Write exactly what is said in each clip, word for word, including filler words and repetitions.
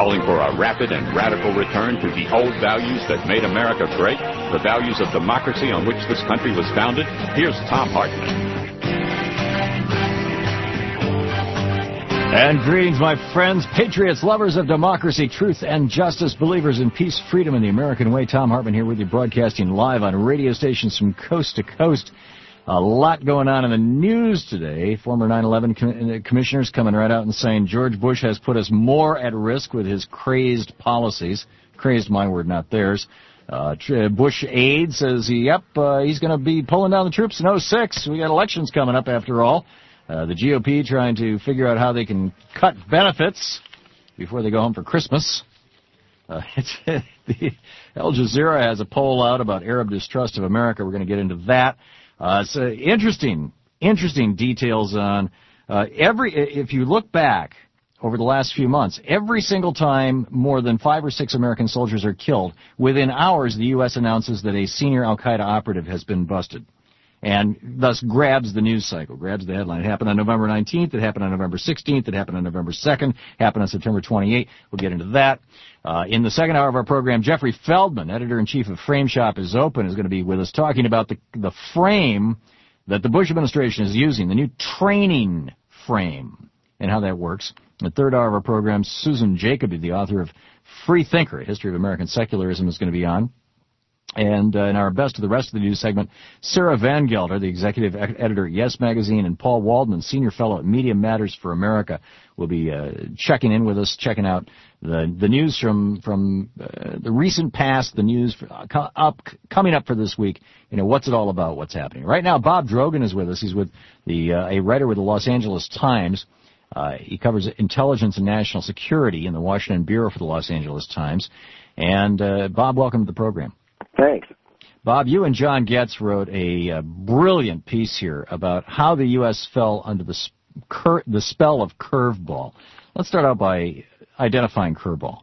calling for a rapid and radical return to the old values that made America great, the values of democracy on which this country was founded. Here's Thom Hartmann. And greetings, my friends, patriots, lovers of democracy, truth, and justice, believers in peace, freedom, and the American way. Thom Hartmann here with you, broadcasting live on radio stations from coast to coast. A lot going on in the news today. Former nine eleven com- commissioners coming right out and saying George Bush has put us more at risk with his crazed policies. Crazed, my word, not theirs. Uh, Bush aide says, he, yep, uh, he's going to be pulling down the troops in oh six. We got elections coming up after all. Uh, the G O P trying to figure out how they can cut benefits before they go home for Christmas. Uh, it's, the Al Jazeera has a poll out about Arab distrust of America. We're going to get into that. Uh, so interesting, interesting details on uh, every. If you look back over the last few months, every single time more than five or six American soldiers are killed, within hours the U S announces that a senior Al-Qaeda operative has been busted. And thus grabs the news cycle, grabs the headline. It happened on November nineteenth, it happened on November sixteenth, it happened on November second, happened on September twenty-eighth. We'll get into that. Uh, in the second hour of our program, Jeffrey Feldman, editor-in-chief of Frame Shop is Open, is going to be with us talking about the, the frame that the Bush administration is using, the new training frame, and how that works. In the third hour of our program, Susan Jacoby, the author of Free Thinker, A History of American Secularism, is going to be on. And uh, in our Best of the Rest of the News segment, Sarah Van Gelder, the executive editor at Yes Magazine, and Paul Waldman, senior fellow at Media Matters for America, will be uh, checking in with us, checking out the the news from from uh, the recent past, the news for, uh, up coming up for this week. You know, what's it all about? What's happening right now? Bob Drogan is with us. He's with the uh, a writer with the Los Angeles Times. Uh, he covers intelligence and national security in the Washington Bureau for the Los Angeles Times. And uh, Bob, welcome to the program. Thanks. Bob, you and John Getz wrote a, a brilliant piece here about how the U S fell under the, cur- the spell of curveball. Let's start out by identifying curveball.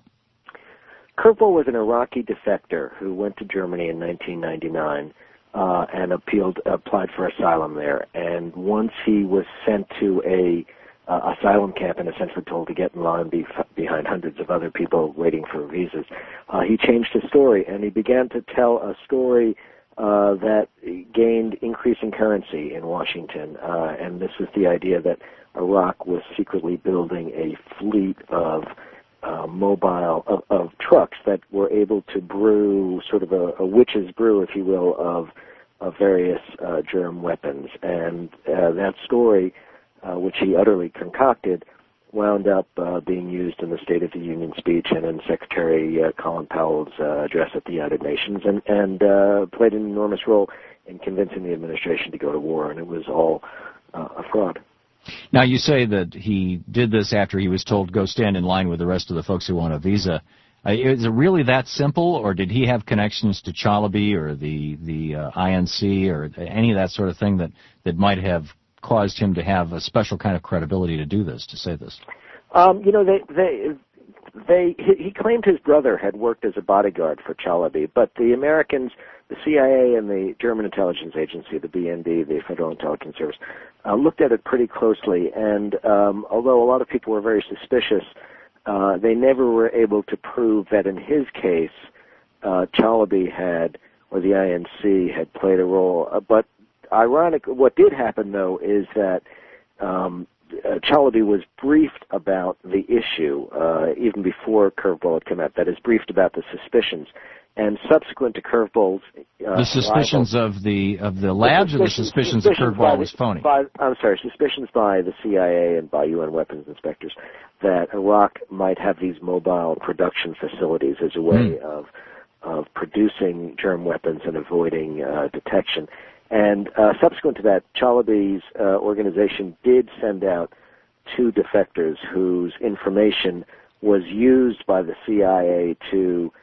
Curveball was an Iraqi defector who went to Germany in nineteen ninety-nine uh, and appealed, applied for asylum there. And once he was sent to a Uh, asylum camp and essentially told to get in line be, behind hundreds of other people waiting for visas. Uh, he changed his story, and he began to tell a story uh, that gained increasing currency in Washington, uh, and this was the idea that Iraq was secretly building a fleet of uh, mobile, of, of trucks that were able to brew sort of a, a witch's brew, if you will, of, of various uh, germ weapons. And uh, that story, Uh, which he utterly concocted, wound up uh, being used in the State of the Union speech and in Secretary uh, Colin Powell's uh, address at the United Nations, and, and uh, played an enormous role in convincing the administration to go to war, and it was all uh, a fraud. Now, you say that he did this after he was told, go stand in line with the rest of the folks who want a visa. Uh, is it really that simple, or did he have connections to Chalabi or the, the uh, I N C or any of that sort of thing that, that might have caused him to have a special kind of credibility to do this, to say this? Um, you know, they, they, they, he, he claimed his brother had worked as a bodyguard for Chalabi, but the Americans, the C I A and the German intelligence agency, the B N D, the Federal Intelligence Service, uh, looked at it pretty closely, and um, although a lot of people were very suspicious, uh, they never were able to prove that in his case, uh, Chalabi had, or the I N C had played a role, uh, but ironic, what did happen, though, is that um, uh, Chalabi was briefed about the issue uh, even before Curveball had come out. That is, briefed about the suspicions. And subsequent to Curveball's uh, the suspicions arrival, of the of the labs, the or the suspicions, suspicions that Curveball was phony? By, I'm sorry, suspicions by the C I A and by U N weapons inspectors that Iraq might have these mobile production facilities as a way mm. of of producing germ weapons and avoiding uh, detection. And uh, subsequent to that, Chalabi's uh, organization did send out two defectors whose information was used by the C I A to,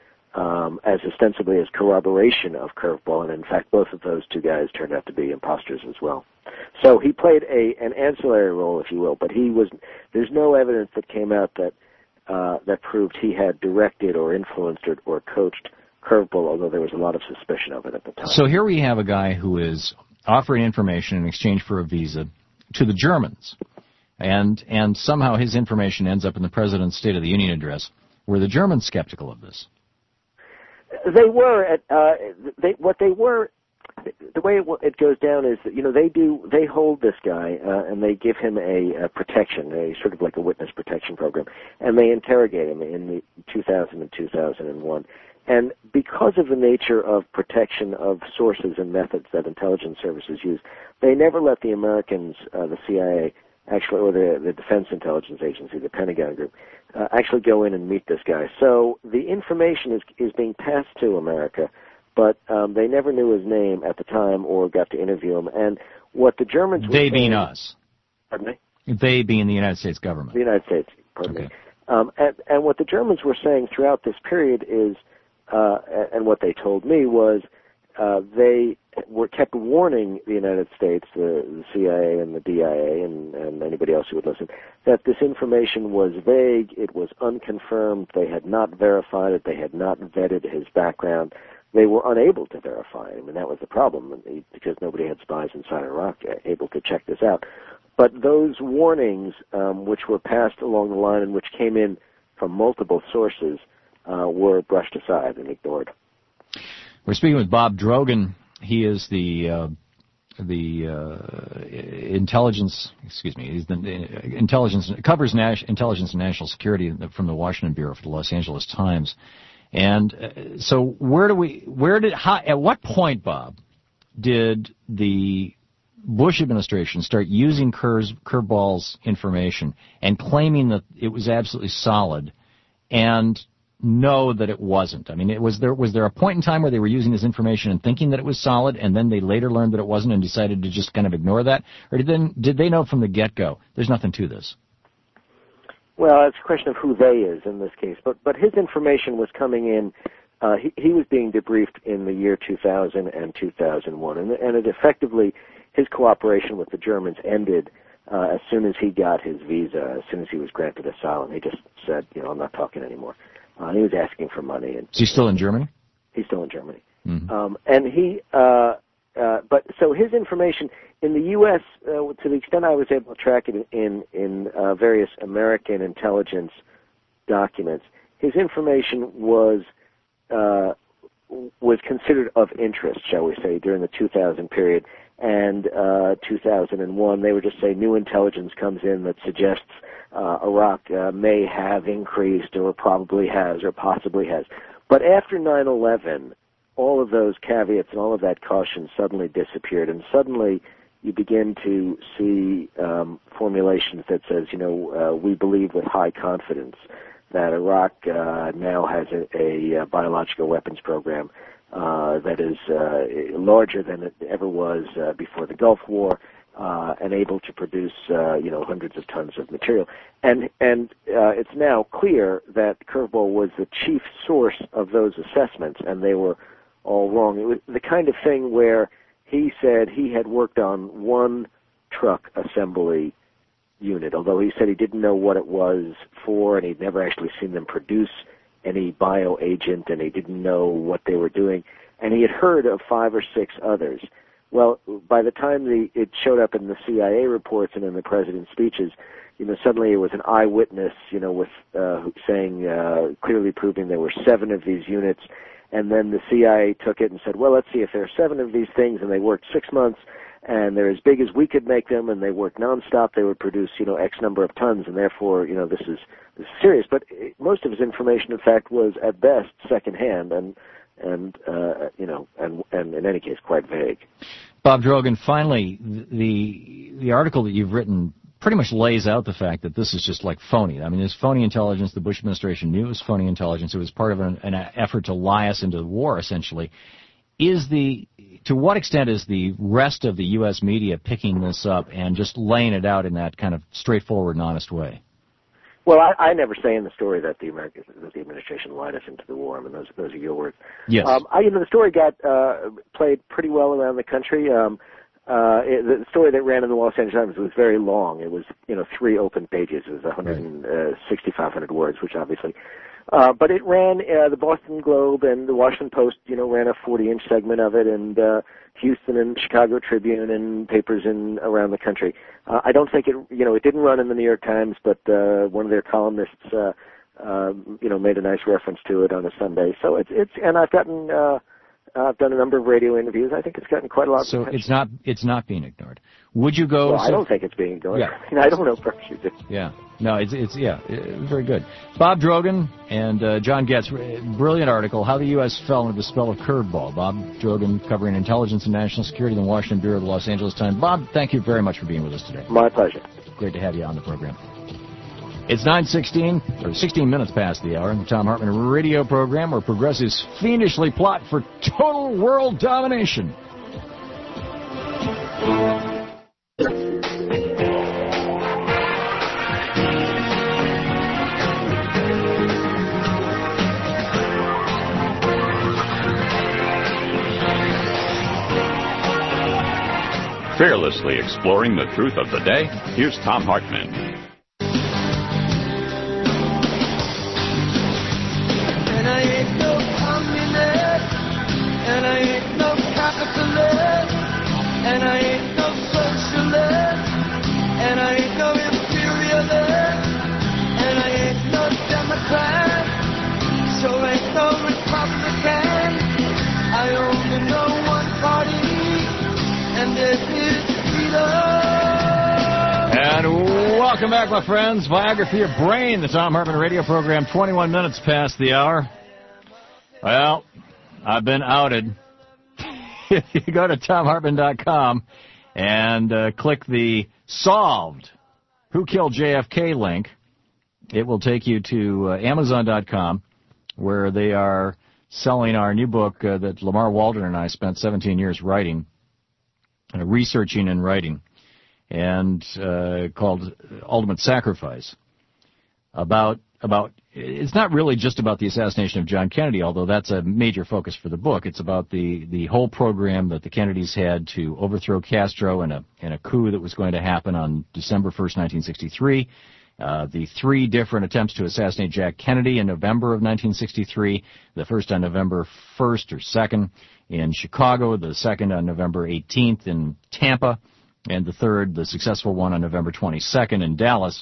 um, as ostensibly as corroboration of Curveball, and in fact, both of those two guys turned out to be imposters as well. So he played a an ancillary role, if you will, but he was. There's no evidence that came out that uh, that proved he had directed or influenced or, or coached Curveball, although there was a lot of suspicion of it at the time. So here we have a guy who is offering information in exchange for a visa to the Germans, and and somehow his information ends up in the President's State of the Union address. were the Germans skeptical of this? They were. At, uh, they, what they were, the way it, it goes down is that, you know, they do, they hold this guy, uh, and they give him a, a protection, a sort of like a witness protection program, and they interrogate him in the two thousand and two thousand one. And because of the nature of protection of sources and methods that intelligence services use, they never let the Americans, uh, the C I A, actually, or the, the Defense Intelligence Agency, the Pentagon Group, uh, actually go in and meet this guy. So the information is is being passed to America, but um, they never knew his name at the time or got to interview him. And what the Germans were They saying, being us. Pardon me? They being the United States government. The United States, pardon okay. me. Um, and, and what the Germans were saying throughout this period is, uh, and what they told me was, uh, they were kept warning the United States, the, the C I A and the D I A and, and anybody else who would listen, that this information was vague, it was unconfirmed, they had not verified it, they had not vetted his background. They were unable to verify him, and that was the problem, because nobody had spies inside Iraq able to check this out. But those warnings, um, which were passed along the line and which came in from multiple sources, uh, were brushed aside and ignored. We're speaking with Bob Drogan. He is the uh, the uh, intelligence, excuse me, he's the intelligence covers Nash, intelligence and national security from the Washington Bureau for the Los Angeles Times. And uh, so, where do we, where did, how, at what point, Bob, did the Bush administration start using Curve, Curveball's information and claiming that it was absolutely solid, and know that it wasn't? I mean, it was there was there a point in time where they were using this information and thinking that it was solid, and then they later learned that it wasn't and decided to just kind of ignore that? Or did they, did they know from the get-go, there's nothing to this? Well, it's a question of who they is in this case, but but his information was coming in. Uh, he, he was being debriefed in the year two thousand and two thousand one, and, and it effectively, his cooperation with the Germans ended uh, as soon as he got his visa, as soon as he was granted asylum. He just said, you know, I'm not talking anymore. Uh, he was asking for money. And, is he still in Germany? He's still in Germany. Mm-hmm. Um, and he, uh, uh, but so his information in the U S, uh, to the extent I was able to track it in in uh, various American intelligence documents, his information was uh, was considered of interest, shall we say, during the two thousand period and uh, two thousand one. They would just say new intelligence comes in that suggests uh, Iraq uh, may have increased, or probably has, or possibly has. But after nine eleven, all of those caveats and all of that caution suddenly disappeared, and suddenly you begin to see um, formulations that says, you know, uh, we believe with high confidence that Iraq uh, now has a, a biological weapons program uh, that is uh, larger than it ever was uh, before the Gulf War, uh, and able to produce, uh, you know, hundreds of tons of material. And and uh, it's now clear that Curveball was the chief source of those assessments, and they were all wrong. It was the kind of thing where he said he had worked on one truck assembly unit, although he said he didn't know what it was for, and he'd never actually seen them produce any bioagent, and he didn't know what they were doing. And he had heard of five or six others. Well, by the time the, it showed up in the C I A reports and in the president's speeches, you know, suddenly it was an eyewitness, you know, with uh, saying, uh, clearly proving there were seven of these units. And then the C I A took it and said, well, let's see, if there are seven of these things and they worked six months and they're as big as we could make them and they work nonstop, they would produce, you know, X number of tons, and therefore, you know, this is, this is serious. But it, most of his information, in fact, was at best secondhand and, and uh, you know, and, and in any case, quite vague. Bob Drogan, finally, the the article that you've written pretty much lays out the fact that this is just like phony. I mean, this phony intelligence, the Bush administration knew it was phony intelligence. It was part of an, an effort to lie us into the war, essentially. Is the, to what extent is the rest of the U S media picking this up and just laying it out in that kind of straightforward and honest way? Well, I, I never say in the story that the American, that the administration lied us into the war. I mean, those those are your words. Yes. Um, I, you know, the story got uh, played pretty well around the country. Um, Uh, it, the story that ran in the Los Angeles Times was very long. It was, you know, three open pages. It was one hundred sixty-five hundred words, which obviously, uh, but it ran, uh, the Boston Globe and the Washington Post, you know, ran a forty-inch segment of it, and uh, Houston and Chicago Tribune and papers in around the country. Uh, I don't think it, you know, it didn't run in the New York Times, but uh, one of their columnists uh, uh, you know, made a nice reference to it on a Sunday. So it's it's and I've gotten uh, I've done a number of radio interviews. I think it's gotten quite a lot of So attention. it's not it's not being ignored. Would you go? Well, so, I don't think it's being ignored. Yeah. I mean, I don't know, perhaps you do. Yeah. No, it's, it's yeah, it, very good. Bob Drogan and uh, John Getz, brilliant article, How the U S Fell into the Spell of Curveball. Bob Drogan covering intelligence and national security in the Washington Bureau of the Los Angeles Times. Bob, thank you very much for being with us today. My pleasure. Great to have you on the program. It's nine sixteen, or sixteen minutes past the hour in the Thom Hartmann radio program, where progressives fiendishly plot for total world domination. Fearlessly exploring the truth of the day, here's Thom Hartmann. And I ain't no communist, and I ain't no capitalist, and I ain't no socialist, and I ain't no imperialist, and I ain't no Democrat, so ain't no Republican. I only know one party, and this is freedom. And welcome back, my friends. Viagra for your brain, the Thom Hartmann radio program, twenty-one minutes past the hour. Well, I've been outed. If you go to Thom Hartmann dot com and uh, click the Solved Who Killed J F K link, it will take you to uh, Amazon dot com, where they are selling our new book uh, that Lamar Waldron and I spent seventeen years writing, uh, researching and writing, and uh, called Ultimate Sacrifice. About about it's not really just about the assassination of John Kennedy, although that's a major focus for the book. It's about the, the whole program that the Kennedys had to overthrow Castro in a in a coup that was going to happen on December first, nineteen sixty-three. Uh, the three different attempts to assassinate Jack Kennedy in November of nineteen sixty-three, the first on November first or second in Chicago, the second on November eighteenth in Tampa, and the third, the successful one, on November twenty-second in Dallas.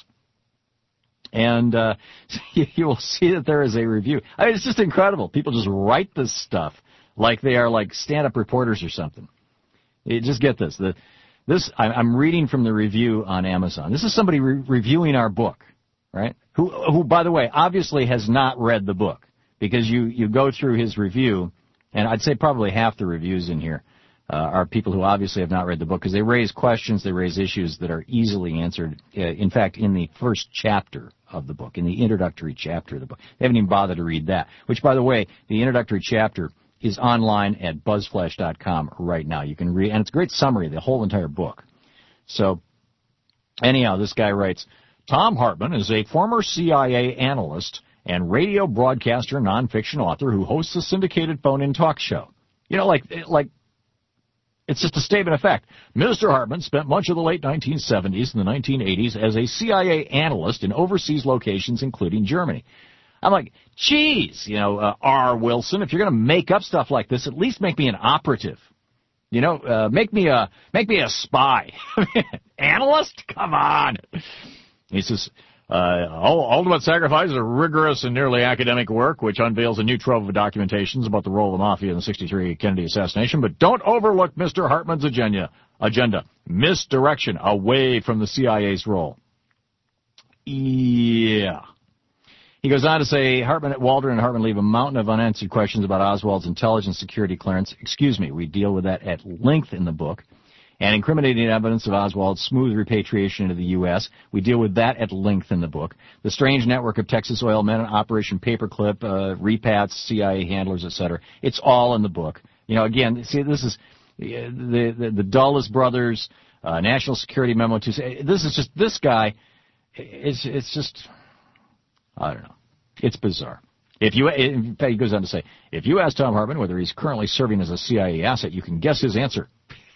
And uh, you will see that there is a review. I mean, it's just incredible. People just write this stuff like they are like stand-up reporters or something. You just get this. The, this I'm reading from the review on Amazon. This is somebody re- reviewing our book, right? Who, who, by the way, obviously has not read the book, because you, you go through his review, and I'd say probably half the reviews in here Uh, are people who obviously have not read the book, because they raise questions, they raise issues that are easily answered, uh, in fact, in the first chapter of the book, in the introductory chapter of the book. They haven't even bothered to read that, which, by the way, the introductory chapter is online at buzzflash dot com right now. You can read, and it's a great summary of the whole entire book. So, anyhow, this guy writes, Thom Hartmann is a former C I A analyst and radio broadcaster nonfiction author who hosts a syndicated phone-in talk show. You know, like, like, it's just a statement of fact. Mister Hartmann spent much of the late nineteen seventies and the nineteen eighties as a C I A analyst in overseas locations, including Germany. I'm like, geez, you know, uh, R. Wilson, if you're going to make up stuff like this, at least make me an operative. You know, uh, make me a make me a spy. Analyst? Come on. He says, Uh, Ultimate Sacrifice is a rigorous and nearly academic work which unveils a new trove of documentations about the role of the Mafia in the sixty-three Kennedy assassination, but don't overlook Mister Hartmann's agenda, agenda, misdirection away from the C I A's role. Yeah. He goes on to say, Hartmann, Waldron and Hartmann leave a mountain of unanswered questions about Oswald's intelligence security clearance. Excuse me, we deal with that at length in the book. And incriminating evidence of Oswald's smooth repatriation into the U S. We deal with that at length in the book. The strange network of Texas oil men, Operation Paperclip, uh, repats, C I A handlers, et cetera. It's all in the book. You know, again, see, this is the the, the Dulles brothers, uh, National Security Memo. To say, this is just this guy. It's it's just, I don't know. It's bizarre. If you, in fact, he goes on to say, if you ask Thom Hartmann whether he's currently serving as a C I A asset, you can guess his answer.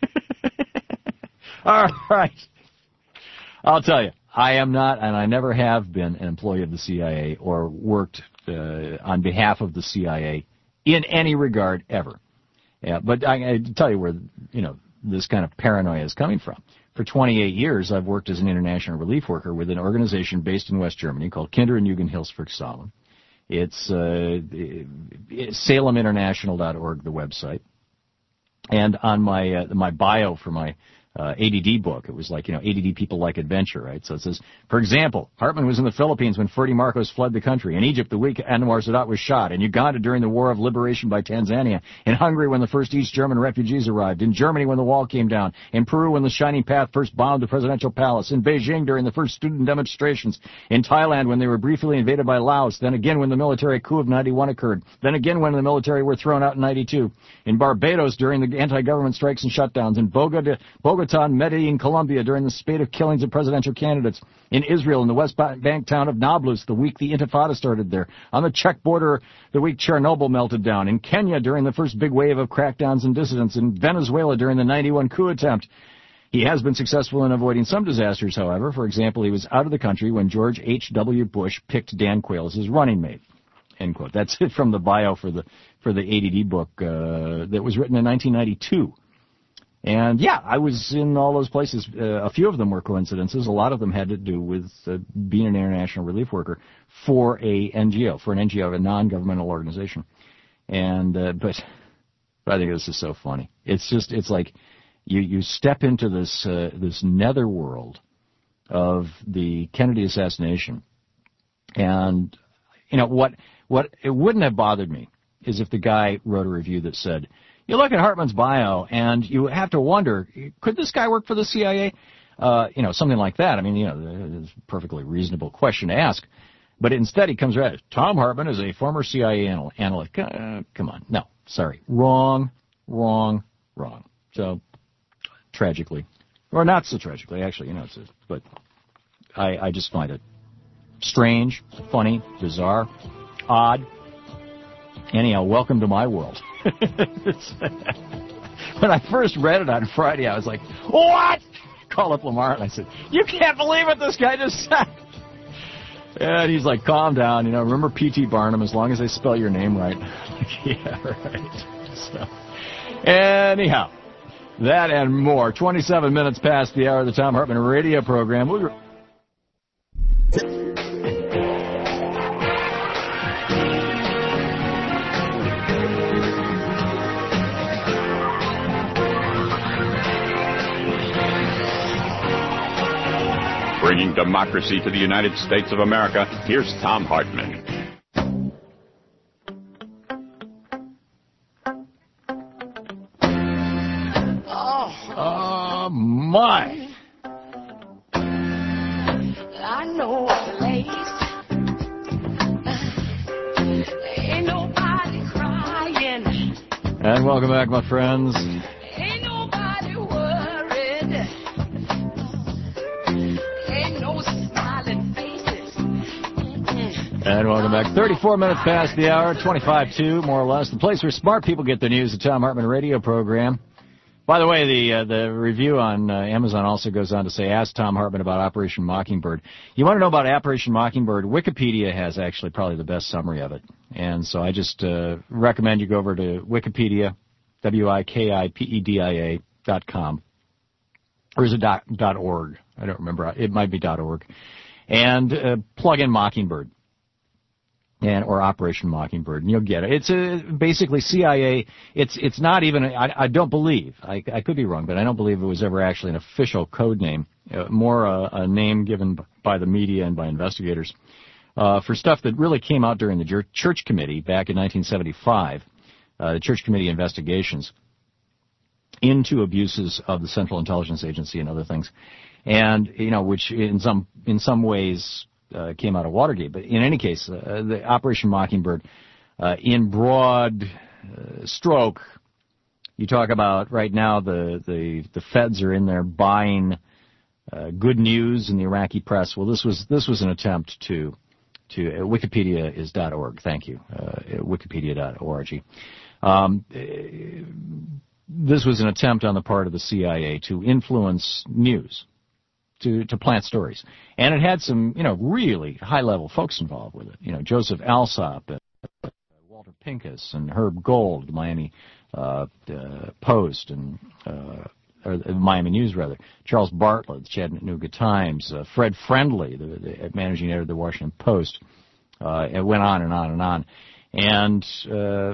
All right. I'll tell you, I am not, and I never have been, an employee of the C I A or worked uh, on behalf of the C I A in any regard ever. Yeah, but I, I tell you where, you know, this kind of paranoia is coming from. For twenty-eight years, I've worked as an international relief worker with an organization based in West Germany called Kinder- und Jugendhilfswerk Salem. It's uh, salem international dot org, the website. And on my uh, my bio for my uh, A D D book, it was like, you know, A D D people like adventure, right? So it says, for example, Hartman was in the Philippines when Ferdinand Marcos fled the country. In Egypt, the week Anwar Sadat was shot. In Uganda during the War of Liberation by Tanzania. In Hungary when the first East German refugees arrived. In Germany when the wall came down. In Peru when the Shining Path first bombed the presidential palace. In Beijing during the first student demonstrations. In Thailand when they were briefly invaded by Laos. Then again when the military coup of ninety-one occurred. Then again when the military were thrown out in ninety-two. In Barbados during the anti-government strikes and shutdowns. In Bogota, Bogota and Medellin, Colombia during the spate of killings of presidential candidates. In Israel in the West Bank town of Nablus the week the Intifada started there. On the Czech border the week Chernobyl melted down. In Kenya during the first big wave of crackdowns and dissidents. In Venezuela during the ninety-one coup attempt. He has been successful in avoiding some disasters, however. For example, he was out of the country when George H W. Bush picked Dan Quayle as his running mate. End quote. That's it from the bio for the for the A D D book uh, that was written in nineteen ninety-two. And, yeah, I was in all those places. Uh, a few of them were coincidences. A lot of them had to do with uh, being an international relief worker for a N G O, for an N G O, a non-governmental organization. And uh, but, but I think this is so funny. It's just, it's like you, you step into this uh, this netherworld of the Kennedy assassination. And, you know, what what it wouldn't have bothered me is if the guy wrote a review that said, you look at Hartman's bio, and you have to wonder, could this guy work for the C I A? Uh, you know, something like that. I mean, you know, it's a perfectly reasonable question to ask. But instead, he comes right, Tom Hartman is a former C I A anal- analyst. Uh, come on. No, sorry. Wrong, wrong, wrong. So, tragically. Or not so tragically, actually, you know, it's, but I, I just find it strange, funny, bizarre, odd. Anyhow, welcome to my world. When I first read it on Friday, I was like, what? Call up Lamar, and I said, you can't believe what this guy just said. And he's like, calm down, you know, remember P T Barnum, as long as they spell your name right. Yeah, right. So, anyhow, that and more. twenty-seven minutes past the hour of the Thom Hartmann radio program. We'll Bringing democracy to the United States of America, here's Thom Hartmann. Oh, oh my. I know a place. Ain't nobody crying. And welcome back, my friends. Ain't nobody worried. Ain't no smiling faces. And welcome back. thirty-four minutes past the hour, twenty-five two, more or less. The place where smart people get the news, the Thom Hartmann radio program. By the way, the uh, the review on uh, Amazon also goes on to say, ask Thom Hartmann about Operation Mockingbird. You want to know about Operation Mockingbird? Wikipedia has actually probably the best summary of it. And so I just uh, recommend you go over to Wikipedia, W I K I P E D I A dot com. Or is it dot, dot org? I don't remember. It might be dot org. And uh, plug in Mockingbird. And or Operation Mockingbird, and you'll get it. It's a, basically C I A. It's it's not even. I, I don't believe. I, I could be wrong, but I don't believe it was ever actually an official code name. Uh, more a, a name given by the media and by investigators uh, for stuff that really came out during the Church Committee back in nineteen seventy-five. Uh, the Church Committee investigations into abuses of the Central Intelligence Agency and other things, and you know, which in some in some ways. Uh, came out of Watergate. But in any case, uh, the Operation Mockingbird, uh, in broad uh, stroke, you talk about right now the, the, the feds are in there buying uh, good news in the Iraqi press. Well, this was this was an attempt to to uh, Wikipedia is .org. Thank you, uh, Wikipedia dot org. Um, this was an attempt on the part of the C I A to influence news. To, to plant stories. And it had some, you know, really high-level folks involved with it. You know, Joseph Alsop, and uh, Walter Pincus, and Herb Gold, Miami uh, uh, Post, and uh, or the Miami News rather, Charles Bartlett, the Chattanooga Times, uh, Fred Friendly, the, the managing editor of the Washington Post. Uh, it went on and on and on, and uh,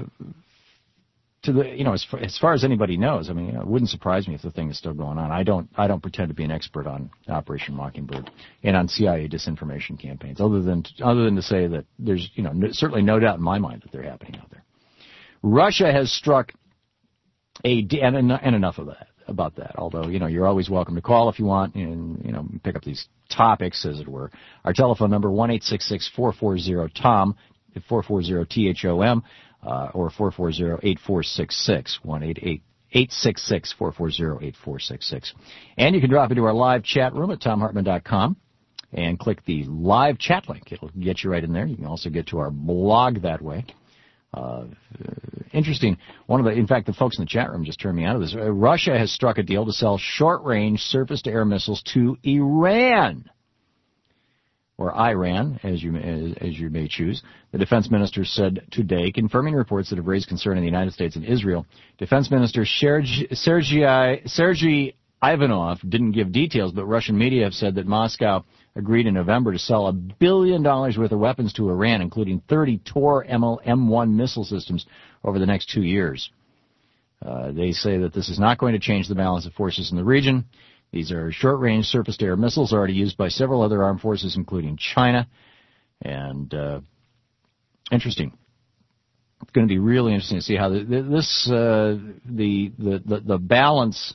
to the you know as far, as far as anybody knows, I mean, you know, it wouldn't surprise me if the thing is still going on. I don't I don't pretend to be an expert on Operation Mockingbird and on C I A disinformation campaigns, other than to, other than to say that there's you know no, certainly no doubt in my mind that they're happening out there. Russia has struck a and, and enough of that about that. Although you know you're always welcome to call if you want and you know pick up these topics, as it were. Our telephone number one eight six six four four zero Tom, four four zero T H O M, uh, or four four zero eight four six six one eight eight eight six six four four zero eight four six six. And you can drop into our live chat room at tom hartman dot com and click the live chat link. It'll get you right in there. You can also get to our blog that way. Uh, interesting. One of the, in fact, the folks in the chat room just turned me out of this. Uh, Russia has struck a deal to sell short-range surface-to-air missiles to Iran, or Iran, as you as, as you may choose. The defense minister said today, confirming reports that have raised concern in the United States and Israel. Defense Minister Sergei Sergei Ivanov didn't give details, but Russian media have said that Moscow agreed in November to sell a billion dollars worth of weapons to Iran, including thirty Tor M one missile systems over the next two years. Uh, they say that this is not going to change the balance of forces in the region. These are short-range surface-to-air missiles already used by several other armed forces, including China. And uh, interesting. It's going to be really interesting to see how the, this uh, the, the the the balance.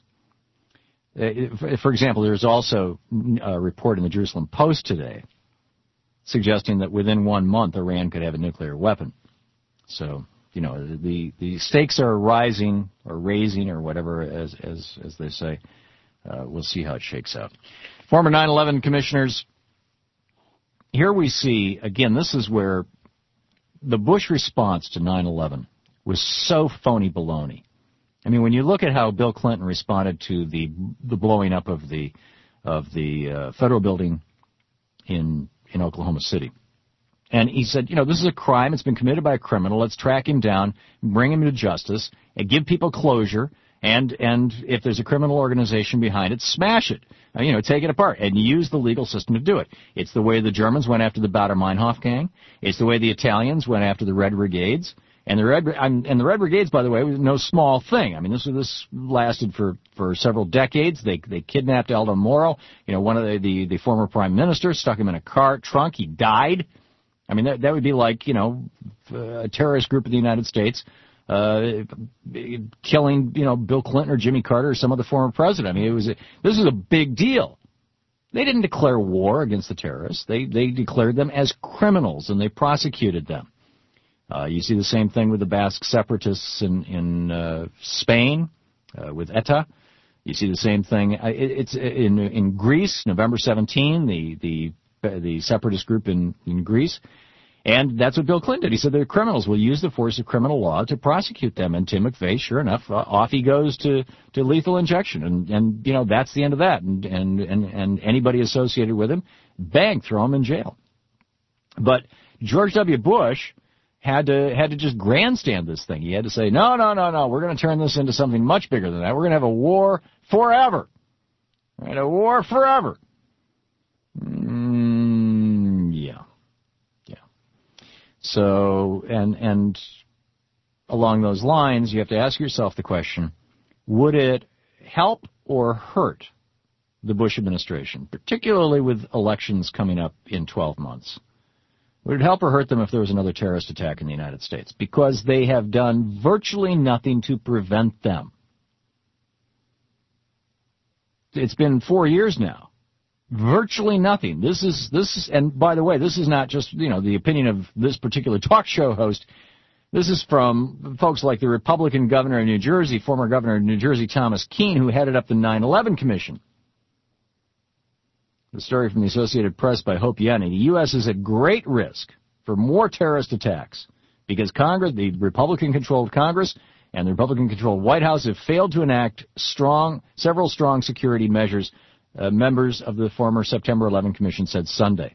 For example, there's also a report in the Jerusalem Post today suggesting that within one month Iran could have a nuclear weapon. So, you know, the the stakes are rising or raising or whatever, as as as they say. Uh, we'll see how it shakes out. Former nine eleven commissioners. Here we see, again, this is where the Bush response to nine eleven was so phony baloney. I mean, when you look at how Bill Clinton responded to the the blowing up of the of the uh, federal building in in Oklahoma City, and he said, you know, this is a crime. It's been committed by a criminal. Let's track him down, bring him to justice, and give people closure. And and if there's a criminal organization behind it, smash it. Uh, you know, take it apart and use the legal system to do it. It's the way the Germans went after the Baader-Meinhof gang. It's the way the Italians went after the Red Brigades. And the Red and the Red Brigades, by the way, was no small thing. I mean, this this lasted for, for several decades. They they kidnapped Aldo Moro, you know, one of the, the, the former prime ministers, stuck him in a car trunk. He died. I mean, that that would be like, you know, a terrorist group in the United States uh, killing, you know, Bill Clinton or Jimmy Carter or some other former president. I mean, it was a, this is a big deal. They didn't declare war against the terrorists. They they declared them as criminals and they prosecuted them. Uh, you see the same thing with the Basque separatists in, in uh, Spain, uh, with ETA. You see the same thing. Uh, it, it's in in Greece, November seventeenth, the the the separatist group in, in Greece, and that's what Bill Clinton did. He said the criminals will use the force of criminal law to prosecute them. And Tim McVeigh, sure enough, uh, off he goes to, to lethal injection, and and you know that's the end of that. And and and, and anybody associated with him, bang, throw him in jail. But George W. Bush had to had to just grandstand this thing. He had to say, no, no, no, no, we're going to turn this into something much bigger than that. We're going to have a war forever. Right, a war forever. Mm, yeah. Yeah. So, and and along those lines, you have to ask yourself the question, would it help or hurt the Bush administration, particularly with elections coming up in twelve months? Would it help or hurt them if there was another terrorist attack in the United States? Because they have done virtually nothing to prevent them. It's been four years now. Virtually nothing. This is, this is, and by the way, this is not just, you know, the opinion of this particular talk show host. This is from folks like the Republican governor of New Jersey, former governor of New Jersey, Thomas Kean, who headed up the nine eleven Commission. The story from the Associated Press by Hope Yanni. The U S is at great risk for more terrorist attacks because Congress, the Republican-controlled Congress and the Republican-controlled White House have failed to enact strong, several strong security measures, uh, members of the former September eleventh Commission said Sunday.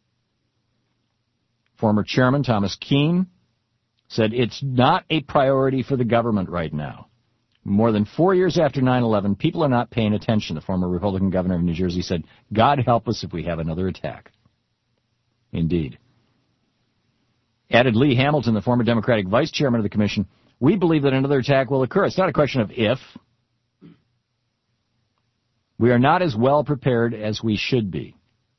Former Chairman Thomas Kean said it's not a priority for the government right now. More than four years after nine eleven, people are not paying attention, the former Republican governor of New Jersey said. God help us if we have another attack. Indeed. Added Lee Hamilton, the former Democratic vice chairman of the commission, we believe that another attack will occur. It's not a question of if. We are not as well prepared as we should be.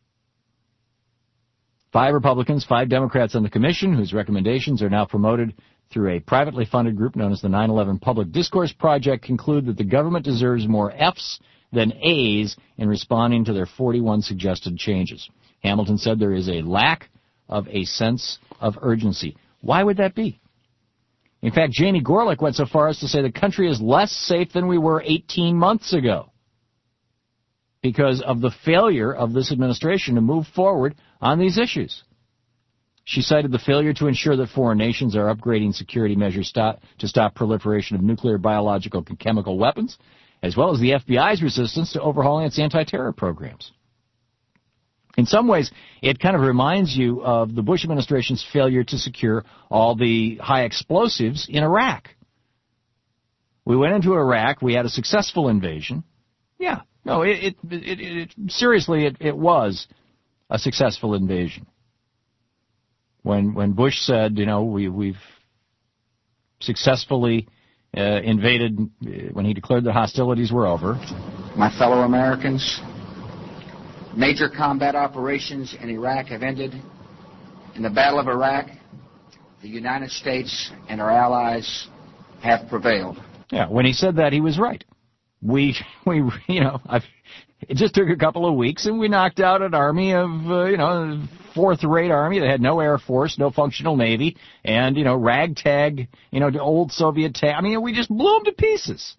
Five Republicans, five Democrats on the commission, whose recommendations are now promoted through a privately funded group known as the nine eleven Public Discourse Project, conclude that the government deserves more F's than A's in responding to their forty-one suggested changes. Hamilton said there is a lack of a sense of urgency. Why would that be? In fact, Jamie Gorelick went so far as to say the country is less safe than we were eighteen months ago because of the failure of this administration to move forward on these issues. She cited the failure to ensure that foreign nations are upgrading security measures stop, to stop proliferation of nuclear, biological, and chemical weapons, as well as the F B I's resistance to overhauling its anti-terror programs. In some ways, it kind of reminds you of the Bush administration's failure to secure all the high explosives in Iraq. We went into Iraq. We had a successful invasion. Yeah, no, it, it, it, it seriously, it, it was a successful invasion. When when Bush said, you know, we, we've successfully uh, invaded, when he declared the hostilities were over. My fellow Americans, major combat operations in Iraq have ended. In the Battle of Iraq, the United States and our allies have prevailed. Yeah, when he said that, he was right. We, we, you know, I've, it just took a couple of weeks, and we knocked out an army of, uh, you know, fourth-rate army that had no air force, no functional navy, and, you know, ragtag, you know, the old Soviet tag. I mean, we just blew them to pieces.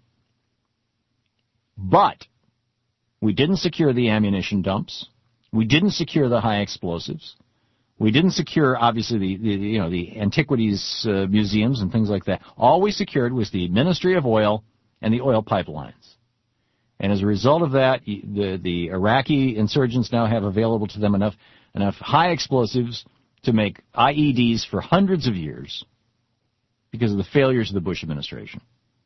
But we didn't secure the ammunition dumps. We didn't secure the high explosives. We didn't secure, obviously, the, the you know, the antiquities uh, museums and things like that. All we secured was the Ministry of Oil and the oil pipelines. And as a result of that, the, the Iraqi insurgents now have available to them enough enough high explosives to make I E Ds for hundreds of years because of the failures of the Bush administration.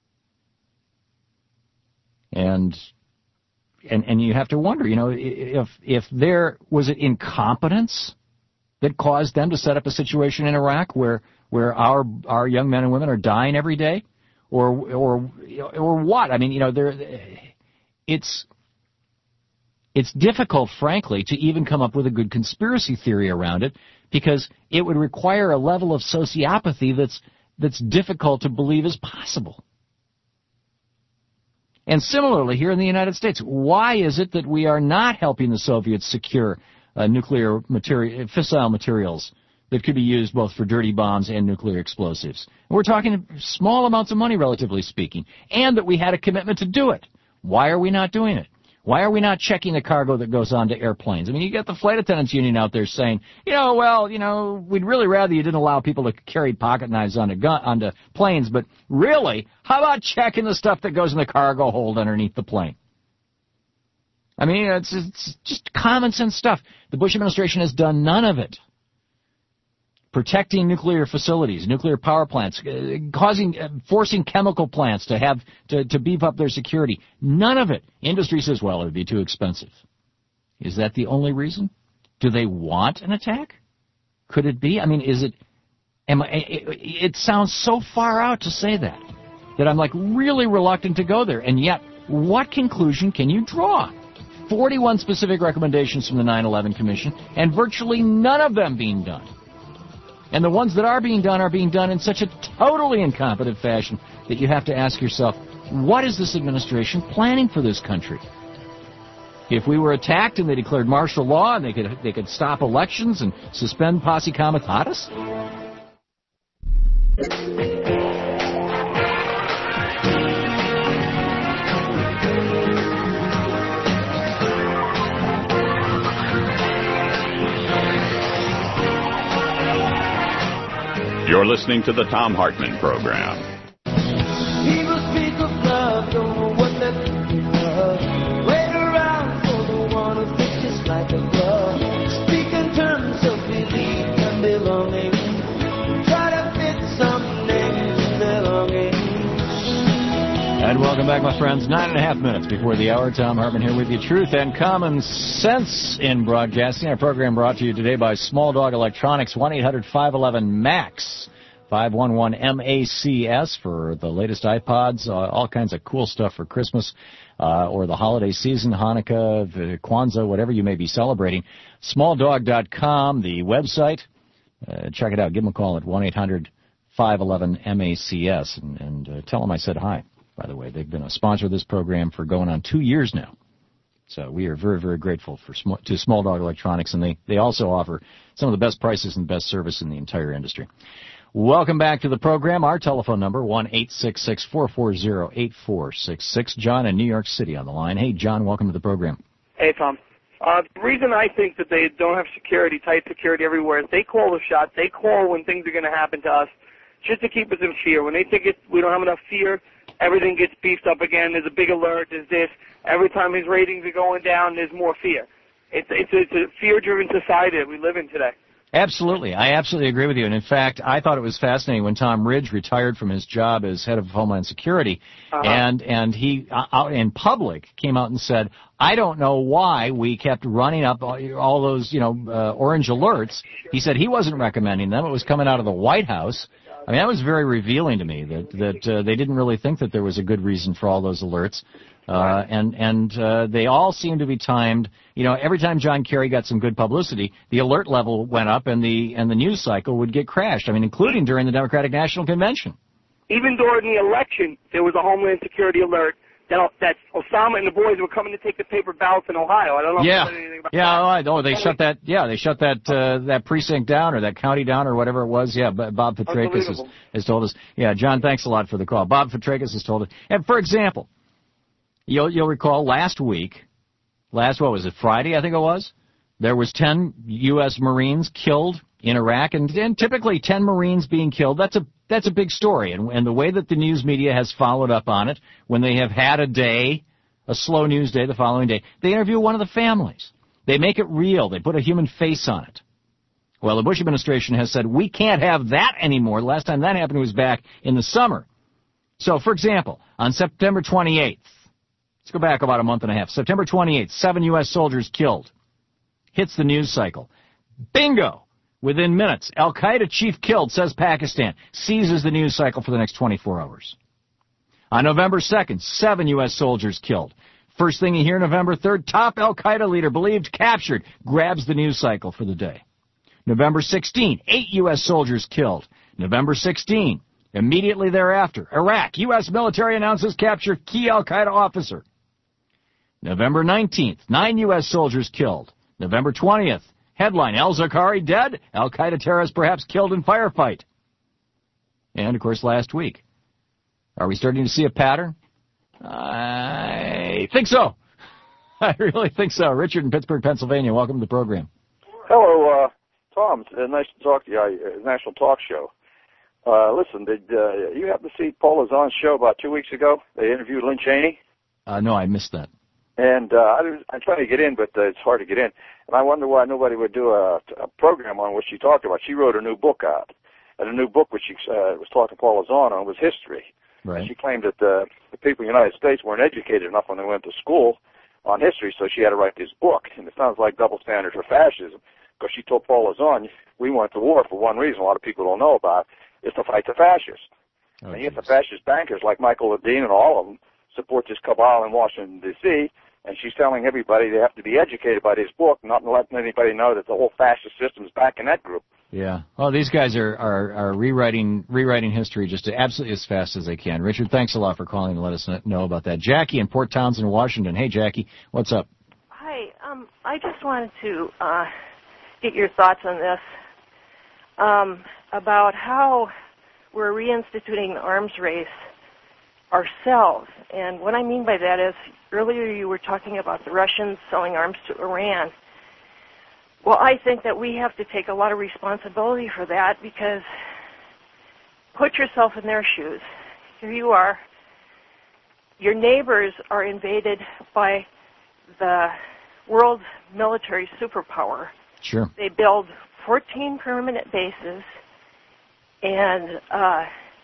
And and and you have to wonder, you know, if if there was it incompetence that caused them to set up a situation in Iraq where where our our young men and women are dying every day, or or or what? I mean, you know, there. It's it's difficult, frankly, to even come up with a good conspiracy theory around it because it would require a level of sociopathy that's that's difficult to believe is possible. And similarly, here in the United States, why is it that we are not helping the Soviets secure uh, nuclear material, fissile materials that could be used both for dirty bombs and nuclear explosives? And we're talking small amounts of money, relatively speaking, and that we had a commitment to do it. Why are we not doing it? Why are we not checking the cargo that goes onto airplanes? I mean, you get the flight attendants union out there saying, you know, well, you know, we'd really rather you didn't allow people to carry pocket knives onto gun, onto planes, but really, how about checking the stuff that goes in the cargo hold underneath the plane? I mean, it's, it's just common sense stuff. The Bush administration has done none of it. Protecting nuclear facilities, nuclear power plants, uh, causing, uh, forcing chemical plants to have to, to beef up their security. None of it. Industry says, well, it would be too expensive. Is that the only reason? Do they want an attack? Could it be? I mean, is it? Am I, it, it sounds so far out to say that that I'm like really reluctant to go there. And yet, what conclusion can you draw? forty-one specific recommendations from the nine eleven Commission, and virtually none of them being done. And the ones that are being done are being done in such a totally incompetent fashion that you have to ask yourself, what is this administration planning for this country? If we were attacked and they declared martial law and they could they could stop elections and suspend posse comitatus? You're listening to the Thom Hartmann Program. People speak of love, don't know what they're thinking of. Wait around for the one who fits just like a glove. Speak in terms of belief and belonging. Try to fit some names and belonging. And back, my friends. Nine and a half minutes before the hour. Tom Hartman here with you. Truth and common sense in broadcasting. Our program brought to you today by Small Dog Electronics. one eight hundred five one one MAX. five one one M A C S for the latest iPods. Uh, all kinds of cool stuff for Christmas uh, or the holiday season, Hanukkah, Kwanzaa, whatever you may be celebrating. small dog dot com, the website. Uh, check it out. Give them a call at one eight hundred five one one M A C S and, and uh, tell them I said hi. By the way, they've been a sponsor of this program for going on two years now. So we are very, very grateful for sm- to Small Dog Electronics, and they, they also offer some of the best prices and best service in the entire industry. Welcome back to the program. Our telephone number, one eight six six, four four zero, eight four six six. John in New York City on the line. Hey, John, welcome to the program. Hey, Tom. Uh, the reason I think that they don't have security, tight security everywhere, is they call the shots. They call when things are going to happen to us just to keep us in fear. When they think it, we don't have enough fear, everything gets beefed up again. There's a big alert. There's this. Every time his ratings are going down, there's more fear. It's, it's, it's a fear-driven society that we live in today. Absolutely. I absolutely agree with you. And, in fact, I thought it was fascinating when Tom Ridge retired from his job as head of Homeland Security, uh-huh. and and he, uh, out in public, came out and said, I don't know why we kept running up all, all those, you know, uh, orange alerts. He said he wasn't recommending them. It was coming out of the White House. I mean, that was very revealing to me, that, that uh, they didn't really think that there was a good reason for all those alerts. Uh, and and uh, they all seem to be timed. You know, every time John Kerry got some good publicity, the alert level went up, and the and the news cycle would get crashed. I mean, including during the Democratic National Convention. Even during the election, there was a Homeland Security alert that that Osama and the boys were coming to take the paper ballots in Ohio. I don't know. Yeah, if you know anything about yeah. that. Oh, they shut that. Yeah, they shut that uh, that precinct down or that county down or whatever it was. Yeah, Bob Petrakis has, has told us. Yeah, John, thanks a lot for the call. Bob Petrakis has told us. And for example. You'll, you'll recall last week, last, what was it, Friday, I think it was, there was ten U S Marines killed in Iraq, and, and typically ten Marines being killed, that's a that's a big story. And, and the way that the news media has followed up on it, when they have had a day, a slow news day the following day, they interview one of the families. They make it real. They put a human face on it. Well, the Bush administration has said, we can't have that anymore. The last time that happened was back in the summer. So, for example, on September twenty-eighth, let's go back about a month and a half. September twenty-eighth, seven U S soldiers killed. Hits the news cycle. Bingo! Within minutes, Al-Qaeda chief killed, says Pakistan. Seizes the news cycle for the next twenty-four hours. On November second, seven U S soldiers killed. First thing you hear, November third, top Al-Qaeda leader believed captured. Grabs the news cycle for the day. November sixteenth, eight U S soldiers killed. November sixteenth, immediately thereafter, Iraq, U S military announces capture key Al-Qaeda officer. November nineteenth, nine U S soldiers killed. November twentieth, headline, al-Zakari dead, Al-Qaeda terrorist perhaps killed in firefight. And, of course, last week. Are we starting to see a pattern? I think so. I really think so. Richard in Pittsburgh, Pennsylvania, welcome to the program. Hello, uh, Tom. It's uh, nice to talk to you. Uh, National Talk Show. Uh, listen, did uh, you happen to see Paul Lezon's show about two weeks ago? They interviewed Lynn Cheney. Uh, no, I missed that. And uh, I, I'm trying to get in, but uh, it's hard to get in. And I wonder why nobody would do a, a program on what she talked about. She wrote a new book out. And a new book which she uh, was talking to Paul Lezon on was history. Right. And she claimed that uh, the people in the United States weren't educated enough when they went to school on history, so she had to write this book. And it sounds like double standards for fascism, because she told Paul Lezon, we went to war for one reason a lot of people don't know about, is to fight the fascists. Oh, and yet the fascist bankers like Michael Ledeen and all of them support this cabal in Washington, D C, and she's telling everybody they have to be educated by this book, not letting anybody know that the whole fascist system is back in that group. Yeah. Well, these guys are, are, are rewriting rewriting history just absolutely as fast as they can. Richard, thanks a lot for calling and let us know about that. Jackie in Port Townsend, Washington. Hey, Jackie, what's up? Hi. Um, I just wanted to uh, get your thoughts on this, um, about how we're reinstituting the arms race ourselves. And what I mean by that is, earlier you were talking about the Russians selling arms to Iran. Well, I think that we have to take a lot of responsibility for that, because put yourself in their shoes. Here you are. Your neighbors are invaded by the world's military superpower. Sure. They build fourteen permanent bases, and uh,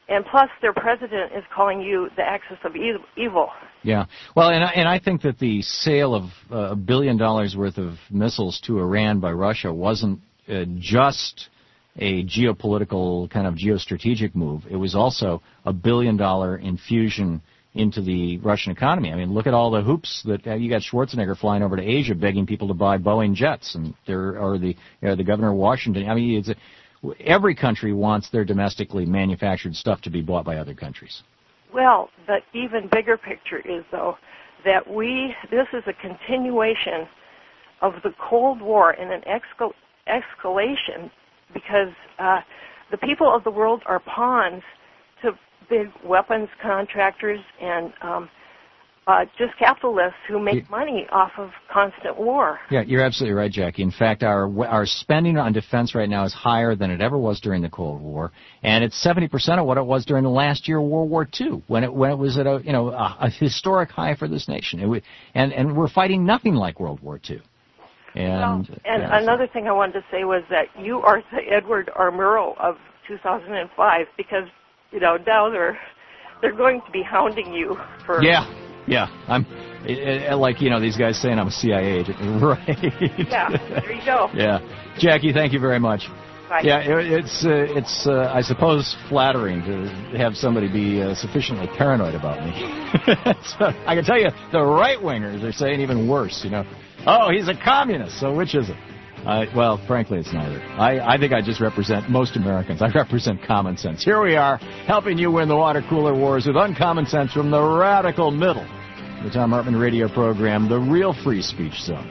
And plus, their president is calling you the axis of e- evil. Yeah. Well, and I, and I think that the sale of uh, a billion dollars worth of missiles to Iran by Russia wasn't uh, just a geopolitical kind of geostrategic move. It was also a billion dollar infusion into the Russian economy. I mean, look at all the hoops that uh, you got Schwarzenegger flying over to Asia begging people to buy Boeing jets, and there or the you know, the governor of Washington. I mean, it's a, every country wants their domestically manufactured stuff to be bought by other countries. Well, the even bigger picture is, though, that we, this is a continuation of the Cold War and an escal- escalation because uh, the people of the world are pawns to big weapons contractors and um, uh, just capitalists who make money off of constant war. Yeah, you're absolutely right, Jackie. In fact, our our spending on defense right now is higher than it ever was during the Cold War, and it's seventy percent of what it was during the last year of World War Two, when it when it was at a you know a, a historic high for this nation. It was, and and we're fighting nothing like World War Two. And well, and yeah, another thing I wanted to say was that you are the Edward R. Murrow of two thousand five, because you know now they're they're going to be hounding you for yeah. Yeah, I'm it, it, like, you know, these guys saying I'm a C I A agent. Right. Yeah, there you go. Yeah. Jackie, thank you very much. Bye. Yeah, it, it's, uh, it's uh, I suppose, flattering to have somebody be uh, sufficiently paranoid about me. So, I can tell you, the right-wingers are saying even worse, you know. Oh, he's a communist, so which is it? Uh, well, frankly, it's neither. I, I think I just represent most Americans. I represent common sense. Here we are, helping you win the water cooler wars with uncommon sense from the radical middle. The Thom Hartmann radio program, the real free speech zone.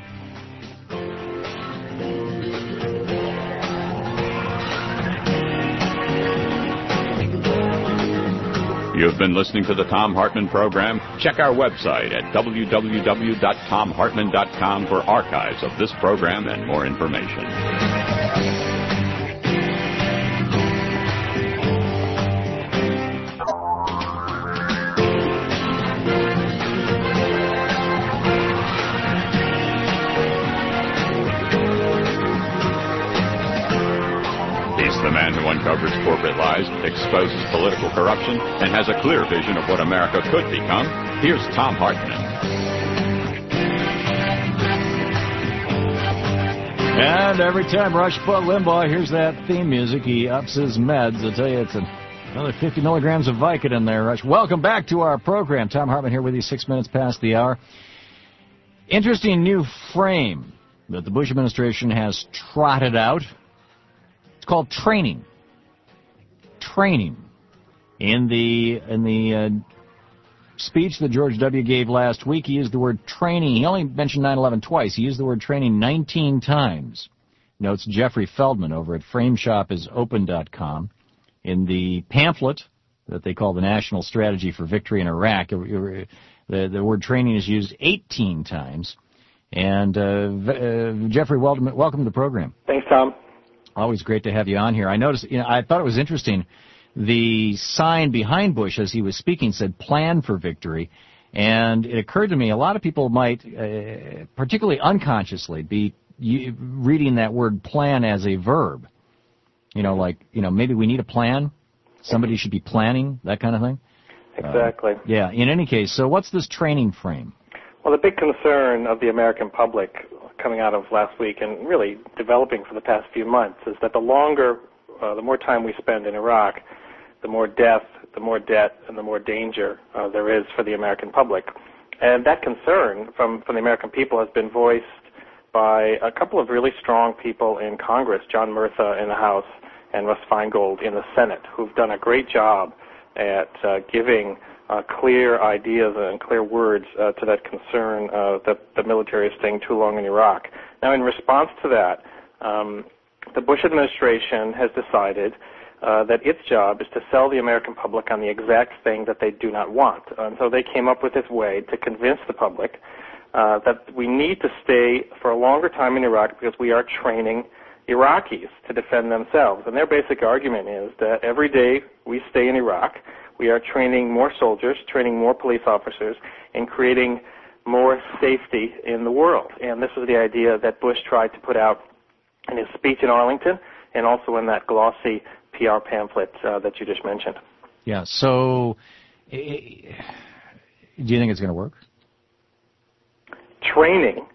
You've been listening to the Thom Hartmann program. Check our website at w w w dot tom hartmann dot com for archives of this program and more information. The man who uncovers corporate lies, exposes political corruption, and has a clear vision of what America could become. Here's Thom Hartmann. And every time Rush Limbaugh hears that theme music, he ups his meds. I tell you, it's an, another fifty milligrams of Vicodin there, Rush. Welcome back to our program. Thom Hartmann here with you, six minutes past the hour. Interesting new frame that the Bush administration has trotted out. It's called training. Training. In the in the uh, speech that George W. gave last week, he used the word training. He only mentioned nine eleven twice. He used the word training nineteen times. Notes Jeffrey Feldman over at frame shop is open dot com. In the pamphlet that they call the National Strategy for Victory in Iraq, the, the word training is used eighteen times. And uh, uh, Jeffrey, welcome, welcome to the program. Thanks, Tom. Always great to have you on here. I noticed, you know, I thought it was interesting. The sign behind Bush as he was speaking said "Plan for Victory," and it occurred to me a lot of people might, uh, particularly unconsciously, be reading that word "plan" as a verb. You know, like, you know, maybe we need a plan. Somebody should be planning, that kind of thing. Exactly. Uh, yeah. In any case, so what's this training frame? Well, the big concern of the American public coming out of last week and really developing for the past few months is that the longer, uh, the more time we spend in Iraq, the more death, the more debt, and the more danger uh, there is for the American public. And that concern from, from the American people has been voiced by a couple of really strong people in Congress, John Murtha in the House and Russ Feingold in the Senate, who've done a great job at uh, giving Uh, clear ideas and clear words uh, to that concern uh, that the military is staying too long in Iraq. Now, in response to that, um, the Bush administration has decided uh, that its job is to sell the American public on the exact thing that they do not want. And so they came up with this way to convince the public uh, that we need to stay for a longer time in Iraq because we are training Iraqis to defend themselves. And their basic argument is that every day we stay in Iraq, we are training more soldiers, training more police officers, and creating more safety in the world. And this was the idea that Bush tried to put out in his speech in Arlington and also in that glossy P R pamphlet uh, that you just mentioned. Yeah. So, do you think it's going to work? Training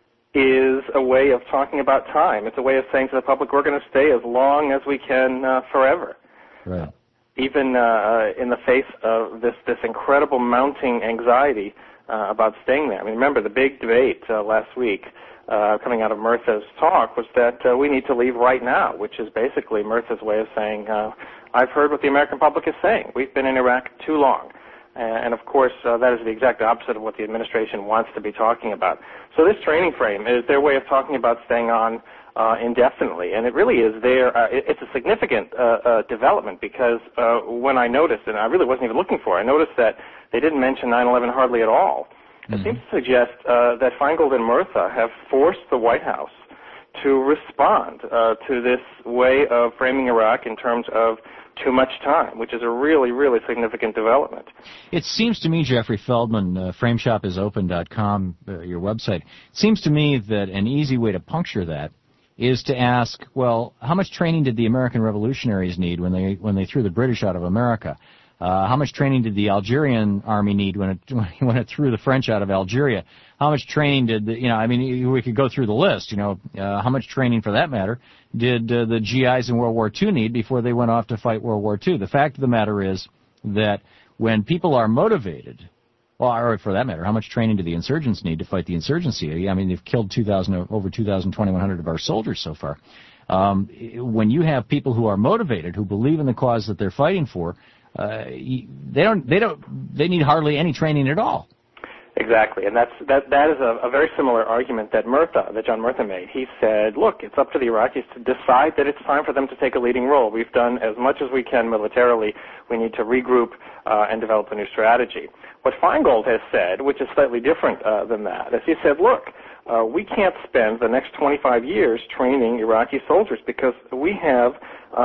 is a way of talking about time. It's a way of saying to the public, we're going to stay as long as we can uh, forever. Right. Even uh, in the face of this, this incredible mounting anxiety uh, about staying there. I mean, remember the big debate uh, last week uh, coming out of Murtha's talk was that uh, we need to leave right now, which is basically Murtha's way of saying, uh, I've heard what the American public is saying. We've been in Iraq too long. And, of course, uh, that is the exact opposite of what the administration wants to be talking about. So this training frame is their way of talking about staying on uh, indefinitely. And it really is their, uh, it, it's a significant uh, uh, development because uh, when I noticed, and I really wasn't even looking for it, I noticed that they didn't mention nine eleven hardly at all. Mm-hmm. It seems to suggest uh, that Feingold and Murtha have forced the White House to respond uh, to this way of framing Iraq in terms of too much time, which is a really, really significant development. It seems to me, Jeffrey Feldman, uh, frameshop is open dot com, uh, your website, it seems to me that an easy way to puncture that is to ask, well, how much training did the American revolutionaries need when they when they threw the British out of America? Uh, how much training did the Algerian army need when it when it threw the French out of Algeria? How much training did the, you know? I mean, we could go through the list. You know, uh, how much training, for that matter, did uh, the G Is in World War Two need before they went off to fight World War Two? The fact of the matter is that when people are motivated, well, or for that matter, how much training do the insurgents need to fight the insurgency? I mean, they've killed two thousand over two thousand twenty-one hundred of our soldiers so far. Um, when you have people who are motivated, who believe in the cause that they're fighting for, Uh, they don't. They don't. They need hardly any training at all. Exactly, and that's that. That is a, a very similar argument that Murtha, that John Murtha made. He said, "Look, it's up to the Iraqis to decide that it's time for them to take a leading role. We've done as much as we can militarily. We need to regroup uh, and develop a new strategy." What Feingold has said, which is slightly different uh, than that, is he said, "Look, uh, we can't spend the next twenty-five years training Iraqi soldiers because we have."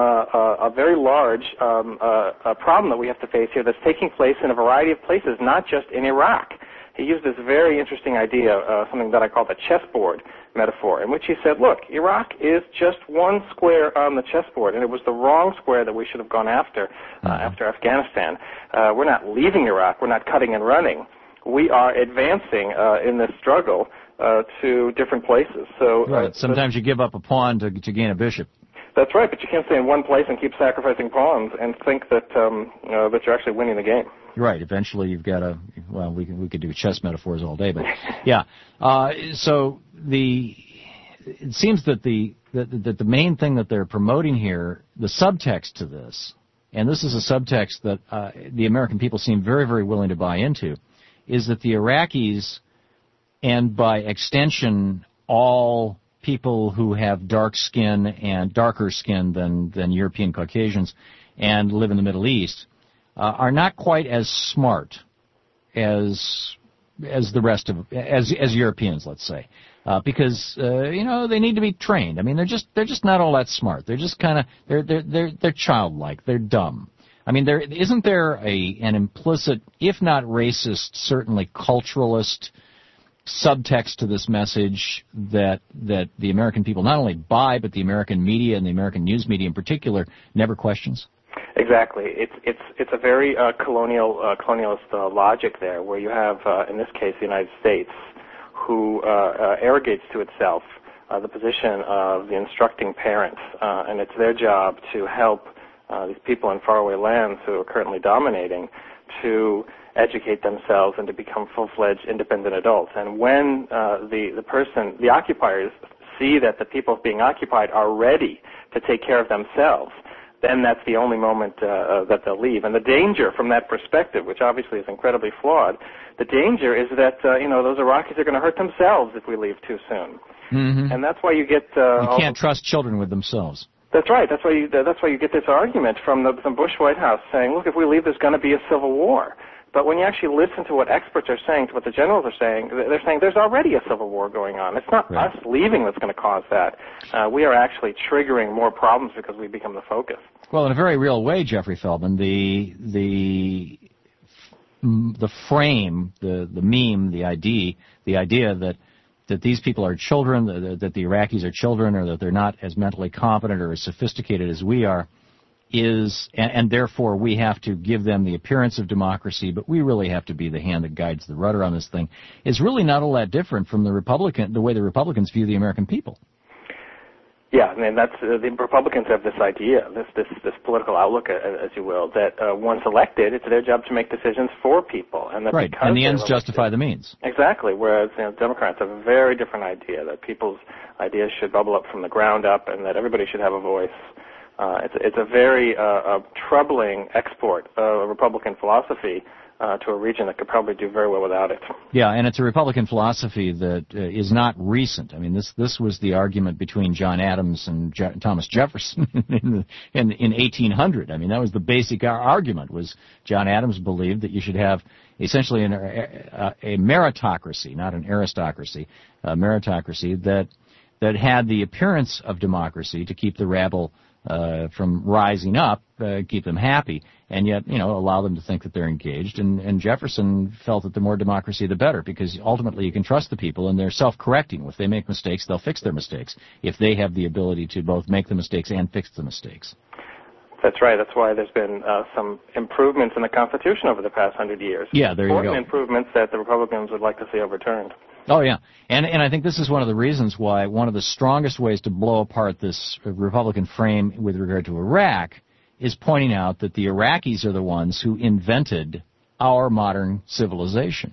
Uh, a, a very large um, uh, a problem that we have to face here that's taking place in a variety of places, not just in Iraq." He used this very interesting idea, uh, something that I call the chessboard metaphor, in which he said, look, Iraq is just one square on the chessboard, and it was the wrong square that we should have gone after uh, after Afghanistan. Uh, we're not leaving Iraq. We're not cutting and running. We are advancing uh, in this struggle uh, to different places. So right. Uh, Sometimes you give up a pawn to, to gain a bishop. That's right, but you can't stay in one place and keep sacrificing pawns and think that um, uh, that you're actually winning the game. Right. Eventually, you've got to. Well, we can, we could do chess metaphors all day, but yeah. Uh, so the it seems that the that, that the main thing that they're promoting here, the subtext to this, and this is a subtext that uh, the American people seem very, very willing to buy into, is that the Iraqis, and by extension, all people who have dark skin and darker skin than, than European Caucasians and live in the Middle East uh, are not quite as smart as as the rest of as as Europeans, let's say, uh, because uh, you know they need to be trained. I mean, they're just they're just not all that smart. They're just kind of they're they're they're they're childlike. They're dumb. I mean, there isn't there a an implicit, if not racist, certainly culturalist subtext to this message that that the American people not only buy, but the American media and the American news media in particular never questions? Exactly. It's it's it's a very uh, colonial uh, colonialist uh, logic there, where you have, uh, in this case, the United States, who uh, uh, arrogates to itself uh, the position of the instructing parent, uh, and it's their job to help uh, these people in faraway lands who are currently dominating to educate themselves and to become full-fledged independent adults. And when uh, the, the person, the occupiers, see that the people being occupied are ready to take care of themselves, then that's the only moment uh, uh, that they'll leave. And the danger from that perspective, which obviously is incredibly flawed, the danger is that, uh, you know, those Iraqis are going to hurt themselves if we leave too soon. Mm-hmm. And that's why you get... Uh, you can't trust children with themselves. That's right. That's why you, that's why you get this argument from the, the Bush White House saying, look, if we leave, there's going to be a civil war. But when you actually listen to what experts are saying, to what the generals are saying, they're saying there's already a civil war going on. It's not right. us leaving that's going to cause that. Uh, we are actually triggering more problems because we become the focus. Well, in a very real way, Jeffrey Feldman, the the the frame, the the meme, the idea, the idea that that these people are children, that, that the Iraqis are children, or that they're not as mentally competent or as sophisticated as we are, is, and, and therefore we have to give them the appearance of democracy, but we really have to be the hand that guides the rudder on this thing, is really not all that different from the Republican, the way the Republicans view the American people. Yeah, I mean, that's, uh, the Republicans have this idea, this, this, this political outlook, uh, as you will, that uh, once elected, it's their job to make decisions for people. And that right, because and the ends elected, justify the means. Exactly, whereas you know, Democrats have a very different idea, that people's ideas should bubble up from the ground up and that everybody should have a voice. Uh, it's, it's a very uh, uh, troubling export of Republican philosophy uh, to a region that could probably do very well without it. Yeah, and it's a Republican philosophy that uh, is not recent. I mean, this this was the argument between John Adams and Je- Thomas Jefferson in, the, in in eighteen hundred. I mean, that was the basic ar- argument. Was John Adams believed that you should have essentially an, a, a meritocracy, not an aristocracy, a meritocracy that that had the appearance of democracy to keep the rabble Uh, from rising up, uh, keep them happy, and yet, you know, allow them to think that they're engaged. And, and Jefferson felt that the more democracy, the better, because ultimately you can trust the people, and they're self-correcting. If they make mistakes, they'll fix their mistakes, if they have the ability to both make the mistakes and fix the mistakes. That's right. That's why there's been uh, some improvements in the Constitution over the past hundred years. Yeah, there you go. Important improvements that the Republicans would like to see overturned. Oh, yeah. And and I think this is one of the reasons why one of the strongest ways to blow apart this Republican frame with regard to Iraq is pointing out that the Iraqis are the ones who invented our modern civilization.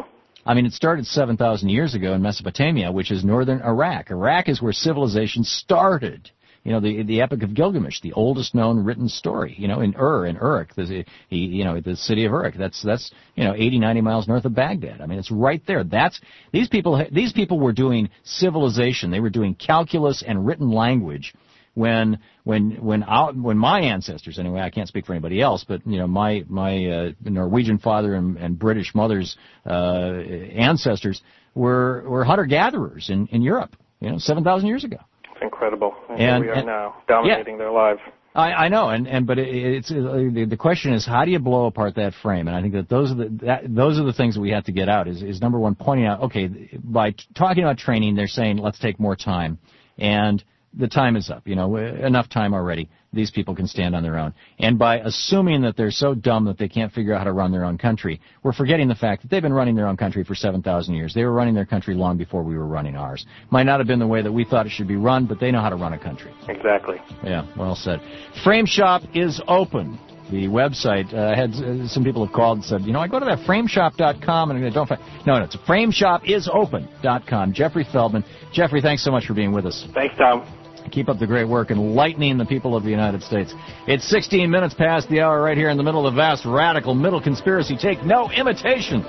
I mean, it started seven thousand years ago in Mesopotamia, which is northern Iraq. Iraq is where civilization started. You know, the the Epic of Gilgamesh, the oldest known written story, you know, in Ur, in Uruk, the, you know, the city of Uruk. That's, that's, you know, eighty, ninety miles north of Baghdad. I mean, it's right there. That's, these people, these people were doing civilization. They were doing calculus and written language when, when, when, our, when my ancestors, anyway, I can't speak for anybody else, but, you know, my, my, uh, Norwegian father and, and British mother's, uh, ancestors were, were hunter-gatherers in, in Europe, you know, seven thousand years ago. Incredible. And, and here we are and, now, dominating yeah, their lives. I, I know, and, and but it, it's uh, the, the question is, how do you blow apart that frame? And I think that those are the that, those are the things that we have to get out. Is is number one, pointing out, okay, by t- talking about training, they're saying let's take more time, and the time is up. You know, enough time already. These people can stand on their own. And by assuming that they're so dumb that they can't figure out how to run their own country, we're forgetting the fact that they've been running their own country for seven thousand years. They were running their country long before we were running ours. Might not have been the way that we thought it should be run, but they know how to run a country. Exactly. Yeah, well said. Frame Shop is open. The website, uh, had uh, some people have called and said, you know, I go to that frame shop dot com and I don't find... No, no, it's frame shop is open dot com. Jeffrey Feldman. Jeffrey, thanks so much for being with us. Thanks, Tom. Keep up the great work enlightening the people of the United States. It's sixteen minutes past the hour right here in the middle of the vast, radical middle conspiracy. Take no imitations.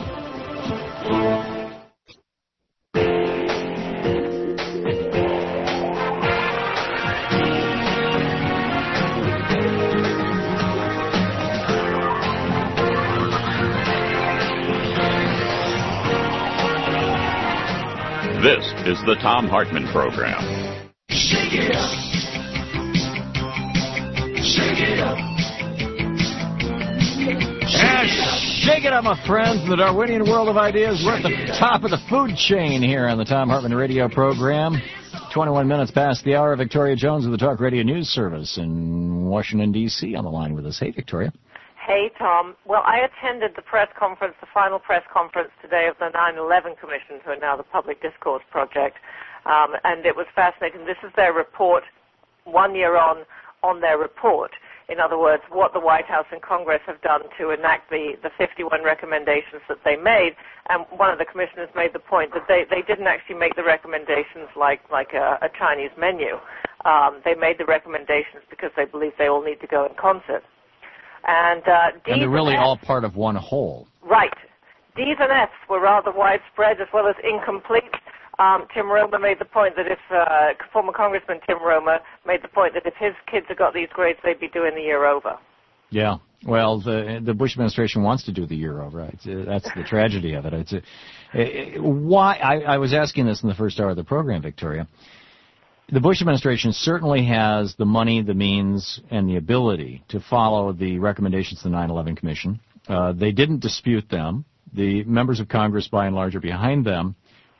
This is the Thom Hartmann Program. Shake it up. Shake it up. And shake it up, my friends, in the Darwinian world of ideas. We're at the top of the food chain here on the Thom Hartmann Radio Program. twenty-one minutes past the hour. Victoria Jones of the Talk Radio News Service in Washington, D C on the line with us. Hey, Victoria. Hey, Tom. Well, I attended the press conference, the final press conference today of the nine eleven Commission, who are now the Public Discourse Project. Um, and it was fascinating. This is their report, one year on, on their report. In other words, what the White House and Congress have done to enact the, the fifty-one recommendations that they made. And one of the commissioners made the point that they, they didn't actually make the recommendations like, like a, a Chinese menu. Um, they made the recommendations because they believe they all need to go in concert. And, uh, and they're really all part of one whole. Right. D's and F's were rather widespread as well as incomplete. Um, Tim Romer made the point that if, uh, former Congressman Tim Romer made the point that if his kids had got these grades, they'd be doing the year over. Yeah. Well, the the Bush administration wants to do the year over. It's, uh, that's the tragedy of it. It's a, uh, why I, I was asking this in the first hour of the program, Victoria. The Bush administration certainly has the money, the means, and the ability to follow the recommendations of the nine eleven Commission. Uh, they didn't dispute them. The members of Congress, by and large, are behind them.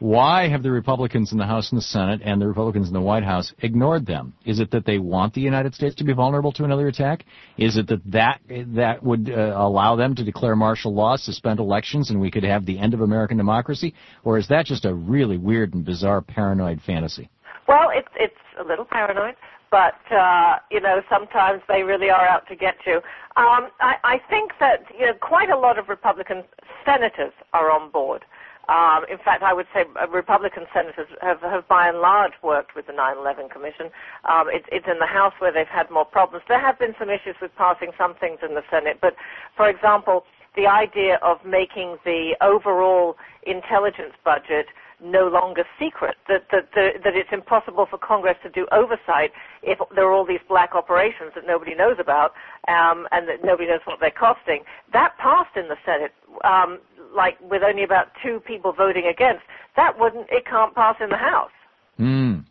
Why have the Republicans in the House and the Senate and the Republicans in the White House ignored them? Is it that they want the United States to be vulnerable to another attack? Is it that that, that would uh, allow them to declare martial law, suspend elections, and we could have the end of American democracy? Or is that just a really weird and bizarre paranoid fantasy? Well, it's it's a little paranoid, but, uh, you know, sometimes they really are out to get you. Um, I, I think that, you know, quite a lot of Republican senators are on board. Um, in fact, I would say Republican senators have, have by and large worked with the nine eleven Commission. Um, it, it's in the House where they've had more problems. There have been some issues with passing some things in the Senate, but, for example, the idea of making the overall intelligence budget no longer secret, that, that, that, that it's impossible for Congress to do oversight if there are all these black operations that nobody knows about um, and that nobody knows what they're costing. That passed in the Senate, um, like with only about two people voting against. That wouldn't, it can't pass in the House. Mm.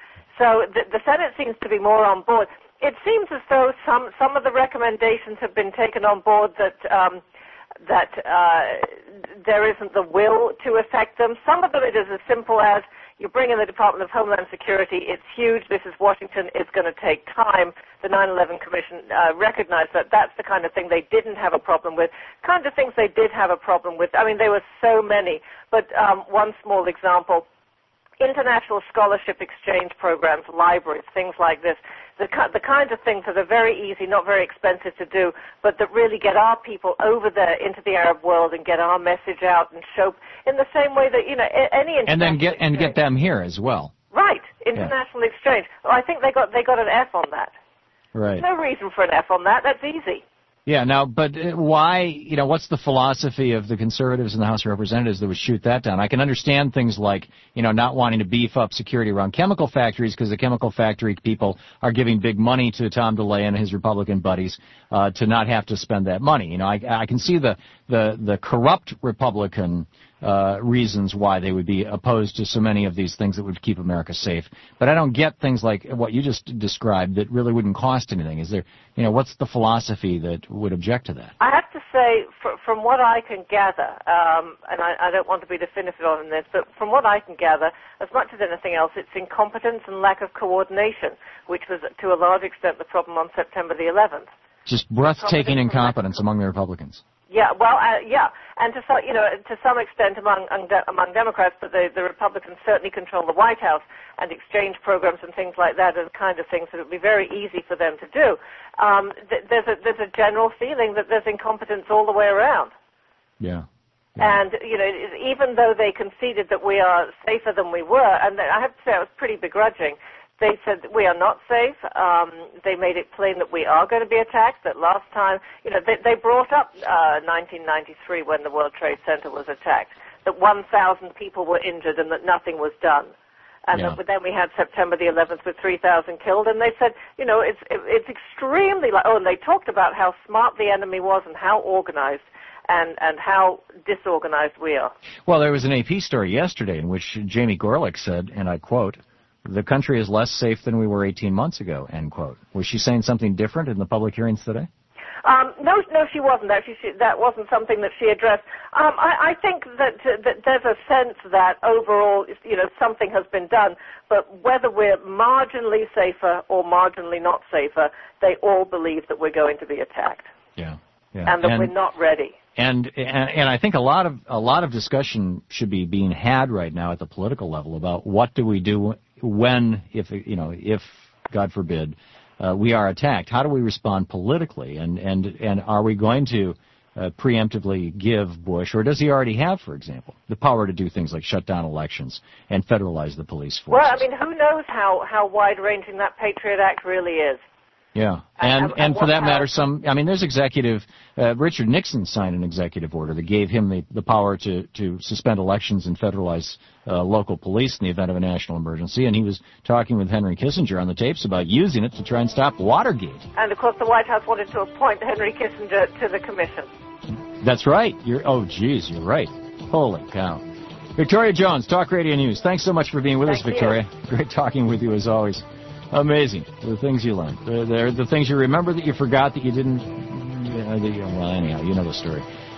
So the, the Senate seems to be more on board. It seems as though some, some of the recommendations have been taken on board that um, that uh, there isn't the will to affect them. Some of them it is as simple as you bring in the Department of Homeland Security, it's huge, this is Washington, it's going to take time. The nine eleven Commission uh, recognized that that's the kind of thing they didn't have a problem with. Kind of things they did have a problem with. I mean, there were so many, but um, one small example, international scholarship exchange programs, libraries, things like this, the, the kinds of things that are very easy, not very expensive to do, but that really get our people over there into the Arab world and get our message out and show in the same way that, you know, any international and then get exchange. and get them here as well. Right, international yeah. exchange. Well, I think they got they got an F on that. Right. There's no reason for an F on that. That's easy. Yeah, now, but why, you know, what's the philosophy of the conservatives in the House of Representatives that would shoot that down? I can understand things like, you know, not wanting to beef up security around chemical factories because the chemical factory people are giving big money to Tom DeLay and his Republican buddies uh, to not have to spend that money. You know, I, I can see the, the, the corrupt Republican uh, reasons why they would be opposed to so many of these things that would keep America safe. But I don't get things like what you just described that really wouldn't cost anything. Is there, you know, what's the philosophy that would object to that? I have to say, fr- from what I can gather, um, and I, I don't want to be definitive on this, but from what I can gather, as much as anything else, it's incompetence and lack of coordination, which was to a large extent the problem on September the eleventh. Just breathtaking incompetence among the Republicans. Yeah, well, uh, yeah, and to some, you know, to some extent among among Democrats, but the, the Republicans certainly control the White House, and exchange programs and things like that are the kind of things that would be very easy for them to do. Um, th- there's a there's a general feeling that there's incompetence all the way around. Yeah. yeah. And you know, even though they conceded that we are safer than we were, and I have to say I was pretty begrudging. They said that we are not safe. Um, they made it plain that we are going to be attacked, that last time, you know, they, they brought up uh, nineteen ninety-three when the World Trade Center was attacked, that one thousand people were injured and that nothing was done. And yeah. that, then we had September the eleventh with three thousand killed, and they said, you know, it's it, it's extremely, like, oh, and they talked about how smart the enemy was and how organized and, and how disorganized we are. Well, there was an A P story yesterday in which Jamie Gorelick said, and I quote, "The country is less safe than we were eighteen months ago," end quote. Was she saying something different in the public hearings today? Um, no, no, she wasn't. Actually, she, that wasn't something that she addressed. Um, I, I think that, uh, that there's a sense that overall, you know, something has been done, but whether we're marginally safer or marginally not safer, they all believe that we're going to be attacked. Yeah, yeah. And that and, we're not ready. And, and and I think a lot of a lot of discussion should be being had right now at the political level about what do we do when, if you know, if God forbid, uh, we are attacked. How do we respond politically, and and and are we going to uh, preemptively give Bush, or does he already have, for example, the power to do things like shut down elections and federalize the police force? Well, I mean, who knows how how wide-ranging that Patriot Act really is. Yeah, and and, and for that matter, some, I mean, there's executive, uh, Richard Nixon signed an executive order that gave him the, the power to, to suspend elections and federalize uh, local police in the event of a national emergency, and he was talking with Henry Kissinger on the tapes about using it to try and stop Watergate. And, of course, the White House wanted to appoint Henry Kissinger to the commission. That's right. You're, oh, geez, you're right. Holy cow. Victoria Jones, Talk Radio News. Thanks so much for being with Thank us, Victoria. You. Great talking with you as always. Amazing. The things you learned. They're, they're the things you remember that you forgot that you didn't. You know, that you, well, anyhow, you know the story.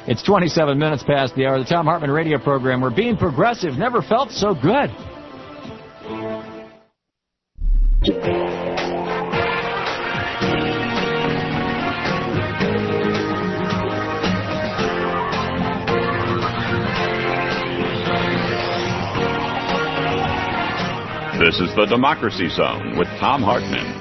It's twenty-seven minutes past the hour. The Thom Hartmann radio program, where being progressive never felt so good. This is the Democracy Zone with Thom Hartmann.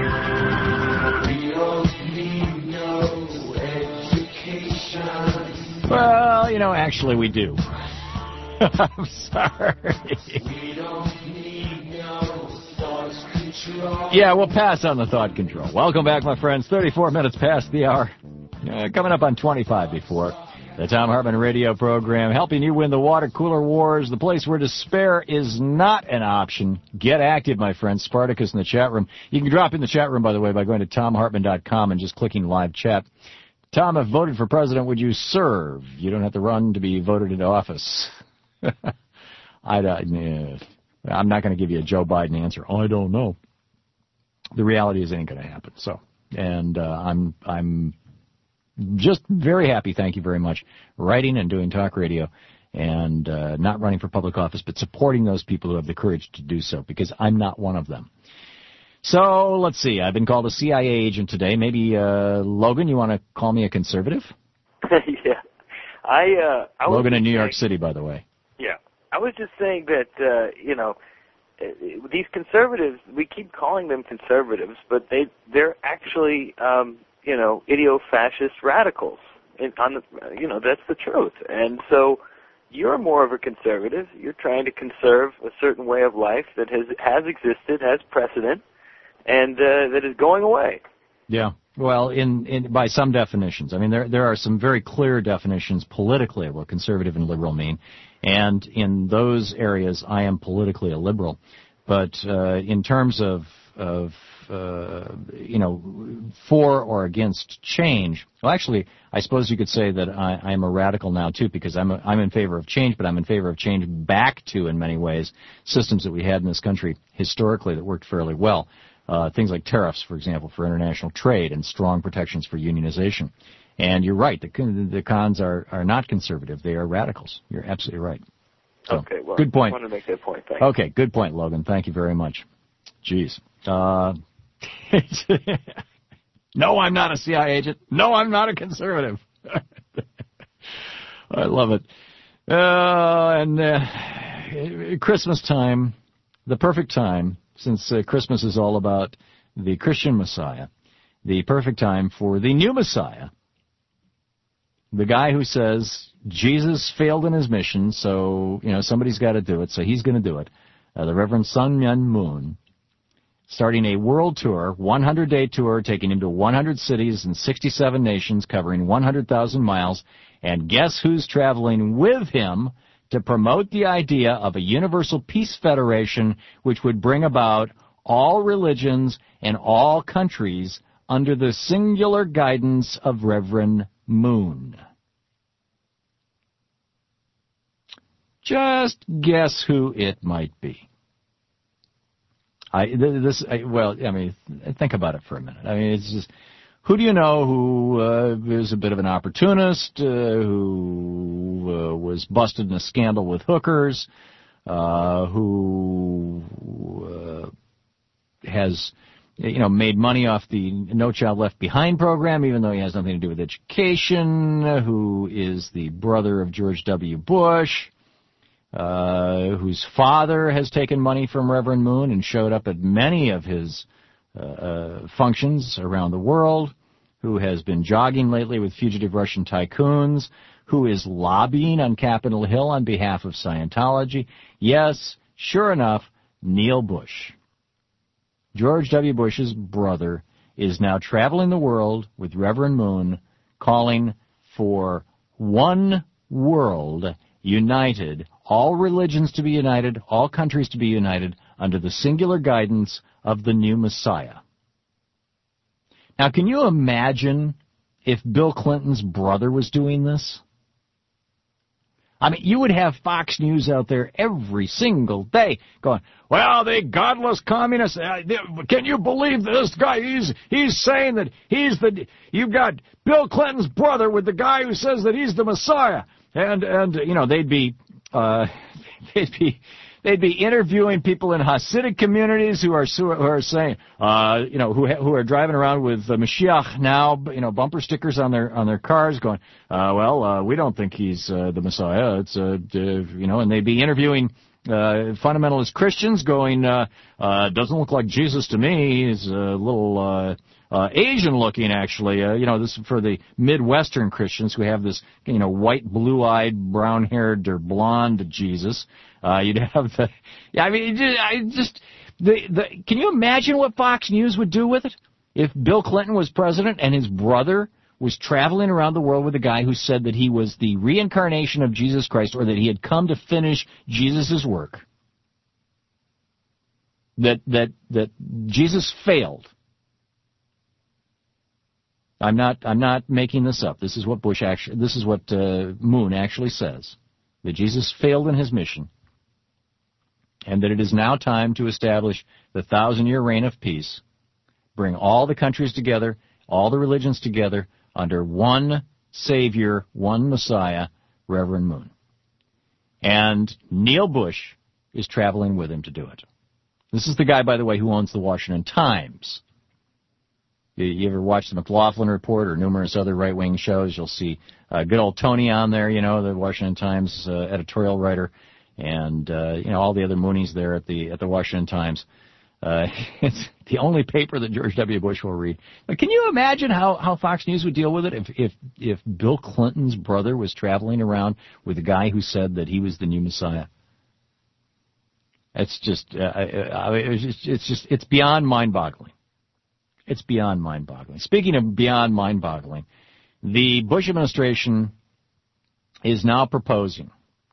Well, you know, actually we do. I'm sorry. We don't need no thought control. Yeah, we'll pass on the thought control. Welcome back, my friends. thirty-four minutes past the hour. Uh, coming up on twenty-five before. The Thom Hartmann radio program, helping you win the water cooler wars, the place where despair is not an option. Get active, my friends. Spartacus in the chat room. You can drop in the chat room, by the way, by going to tom hartmann dot com and just clicking live chat. Tom, if voted for president, would you serve? You don't have to run to be voted into office. I, uh, I'm not going to give you a Joe Biden answer. I don't know. The reality is it ain't going to happen. So, and uh, I'm I'm just very happy, thank you very much, writing and doing talk radio and uh, not running for public office, but supporting those people who have the courage to do so, because I'm not one of them. So, let's see. I've been called a C I A agent today. Maybe, uh, Logan, you want to call me a conservative? yeah. I, uh, I Logan in New York saying, City, by the way. Yeah. I was just saying that, uh, you know, these conservatives, we keep calling them conservatives, but they, they're actually, um, you know, idiot-fascist radicals. And on the, you know, that's the truth. And so you're more of a conservative. You're trying to conserve a certain way of life that has, has existed, has precedent, and uh, that is going away. Yeah. Well, in, in by some definitions. I mean, there there are some very clear definitions politically of what conservative and liberal mean. And in those areas, I am politically a liberal. But uh, in terms of, of uh, you know, for or against change, well, actually, I suppose you could say that I, I'm a radical now, too, because I'm, a, I'm in favor of change, but I'm in favor of change back to, in many ways, systems that we had in this country historically that worked fairly well. Uh, things like tariffs, for example, for international trade and strong protections for unionization. And you're right, the, the cons are, are not conservative. They are radicals. You're absolutely right. So, okay, well, good point. I wanted to make that point. Thanks. Okay, good point, Logan. Thank you very much. Jeez. Uh, no, I'm not a C I A agent. No, I'm not a conservative. I love it. Uh, and uh, Christmas time, the perfect time, since uh, Christmas is all about the Christian Messiah, the perfect time for the new Messiah, the guy who says Jesus failed in his mission, so, you know, somebody's got to do it, so he's going to do it. Uh, the Reverend Sun Myung Moon, starting a world tour, one hundred day tour, taking him to one hundred cities in sixty-seven nations, covering one hundred thousand miles. And guess who's traveling with him to promote the idea of a universal peace federation which would bring about all religions and all countries under the singular guidance of Reverend Moon. Just guess who it might be. I this I, well, I mean, think about it for a minute. I mean, it's just, who do you know who uh, is a bit of an opportunist, uh, who uh, was busted in a scandal with hookers, uh, who uh, has, you know, made money off the No Child Left Behind program, even though he has nothing to do with education, who is the brother of George W. Bush, uh, whose father has taken money from Reverend Moon and showed up at many of his uh, uh, functions around the world, who has been jogging lately with fugitive Russian tycoons, who is lobbying on Capitol Hill on behalf of Scientology. Yes, sure enough, Neil Bush. George W. Bush's brother is now traveling the world with Reverend Moon, calling for one world united, all religions to be united, all countries to be united, under the singular guidance of the new Messiah. Now, can you imagine if Bill Clinton's brother was doing this? I mean, you would have Fox News out there every single day going, well, the godless communists, uh, they, can you believe this guy? He's he's saying that he's the, you've got Bill Clinton's brother with the guy who says that he's the Messiah. And, and you know, they'd be, uh, they'd be, they'd be interviewing people in Hasidic communities who are who are saying, uh, you know, who who are driving around with uh, Mashiach now, you know, bumper stickers on their on their cars, going, uh, well, uh, we don't think he's uh, the Messiah. It's, uh, uh, you know, and they'd be interviewing uh, fundamentalist Christians, going, uh, uh, doesn't look like Jesus to me. He's a little uh, uh, Asian-looking, actually. Uh, you know, this is for the Midwestern Christians who have this, you know, white, blue-eyed, brown-haired or blonde Jesus. Uh, you'd have the, yeah, I mean, I just, the, the, can you imagine what Fox News would do with it? If Bill Clinton was president and his brother was traveling around the world with a guy who said that he was the reincarnation of Jesus Christ, or that he had come to finish Jesus' work, that, that, that Jesus failed. I'm not, I'm not making this up. This is what Bush actually, this is what, uh, Moon actually says. That Jesus failed in his mission, and that it is now time to establish the thousand-year reign of peace, bring all the countries together, all the religions together, under one Savior, one Messiah, Reverend Moon. And Neil Bush is traveling with him to do it. This is the guy, by the way, who owns the Washington Times. You, you ever watch the McLaughlin Report or numerous other right-wing shows, you'll see uh, good old Tony on there, you know, the Washington Times uh, editorial writer, and, uh, you know, all the other Moonies there at the at the Washington Times. Uh, it's the only paper that George W. Bush will read. But can you imagine how, how Fox News would deal with it if, if, if Bill Clinton's brother was traveling around with a guy who said that he was the new Messiah? It's just, uh, I, it's just, it's just, it's beyond mind-boggling. It's beyond mind-boggling. Speaking of beyond mind-boggling, the Bush administration is now proposing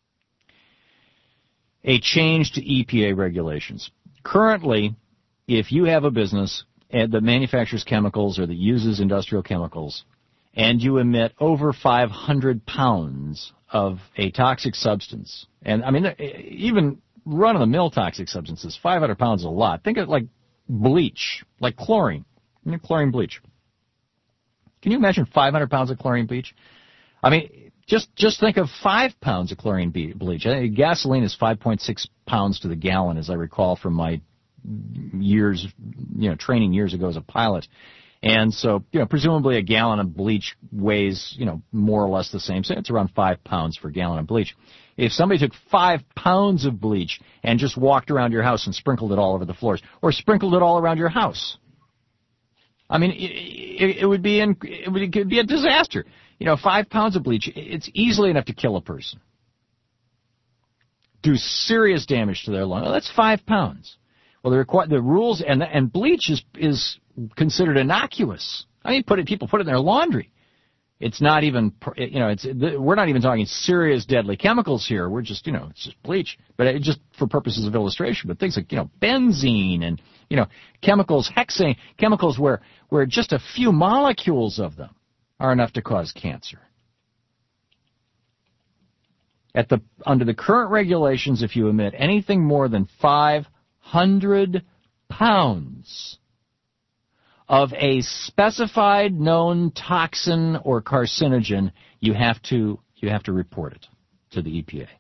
a change to E P A regulations. Currently, if you have a business that manufactures chemicals or that uses industrial chemicals, and you emit over five hundred pounds of a toxic substance, and I mean, even run-of-the-mill toxic substances, five hundred pounds is a lot. Think of it like bleach, like chlorine, I mean, chlorine bleach. Can you imagine five hundred pounds of chlorine bleach? I mean, just just think of five pounds of chlorine bleach. I think gasoline is five point six pounds to the gallon, as I recall from my years, you know, training years ago as a pilot. And so, you know, presumably a gallon of bleach weighs, you know, more or less the same. So it's around five pounds per gallon of bleach. If somebody took five pounds of bleach and just walked around your house and sprinkled it all over the floors, or sprinkled it all around your house, I mean, it, it, it would be in, it would it could be a disaster. You know, five pounds of bleach, it's easily enough to kill a person. Do serious damage to their lung. Well, that's five pounds. Well, the requ- the rules, and and bleach is is considered innocuous. I mean, put it, people put it in their laundry. It's not even, you know, it's we're not even talking serious deadly chemicals here. We're just, you know, it's just bleach. But it, just for purposes of illustration. But things like, you know, benzene and, you know, chemicals, hexane, chemicals where where just a few molecules of them are enough to cause cancer. At the under the current regulations, if you emit anything more than five hundred pounds of a specified known toxin or carcinogen, you have to you have to report it to the E P A.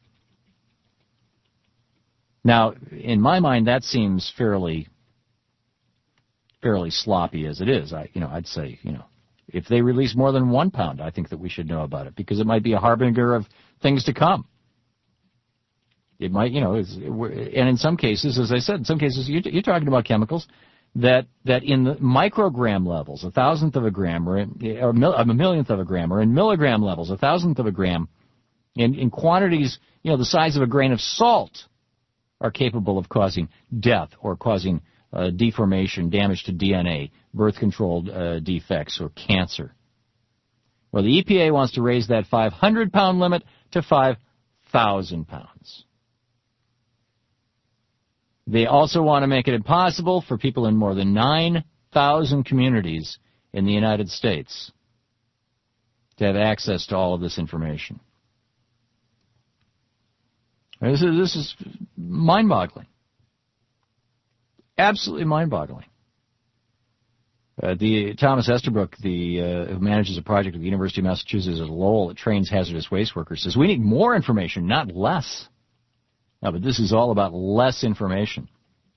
Now, in my mind, that seems fairly fairly sloppy as it is. I you know I'd say you know if they release more than one pound, I think that we should know about it because it might be a harbinger of things to come. It might, you know, it's, and in some cases, as I said, in some cases, you're, you're talking about chemicals that that in the microgram levels, a thousandth of a gram, or, in, or a millionth of a gram, or in milligram levels, a thousandth of a gram, in, in quantities, you know, the size of a grain of salt, are capable of causing death or causing uh, deformation, damage to D N A, birth control uh, defects, or cancer. Well, the E P A wants to raise that five hundred pound limit to five thousand pounds. They also want to make it impossible for people in more than nine thousand communities in the United States to have access to all of this information. This is, this is mind-boggling. Absolutely mind-boggling. Uh, the Thomas Estabrook, the uh, who manages a project at the University of Massachusetts at Lowell that trains hazardous waste workers, says we need more information, not less. No, but this is all about less information.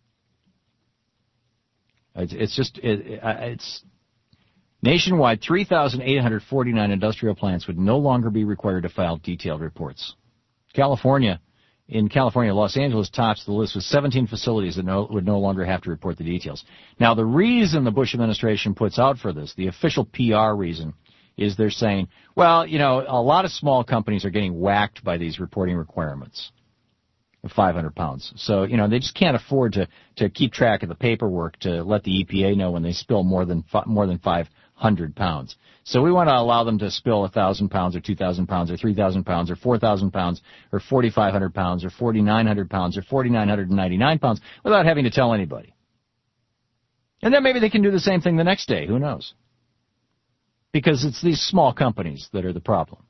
It's, it's just it, it's nationwide. three thousand eight hundred forty-nine industrial plants would no longer be required to file detailed reports. California. In California, Los Angeles tops the list with seventeen facilities that no, would no longer have to report the details. Now, the reason the Bush administration puts out for this, the official P R reason, is they're saying, well, you know, a lot of small companies are getting whacked by these reporting requirements of five hundred pounds. So, you know, they just can't afford to, to keep track of the paperwork to let the E P A know when they spill more than more than five hundred pounds. So we want to allow them to spill one thousand pounds or two thousand pounds or three thousand pounds or four thousand pounds or forty-five hundred pounds or forty-nine hundred pounds or forty-nine hundred ninety-nine pounds without having to tell anybody. And then maybe they can do the same thing the next day. Who knows? Because it's these small companies that are the problem.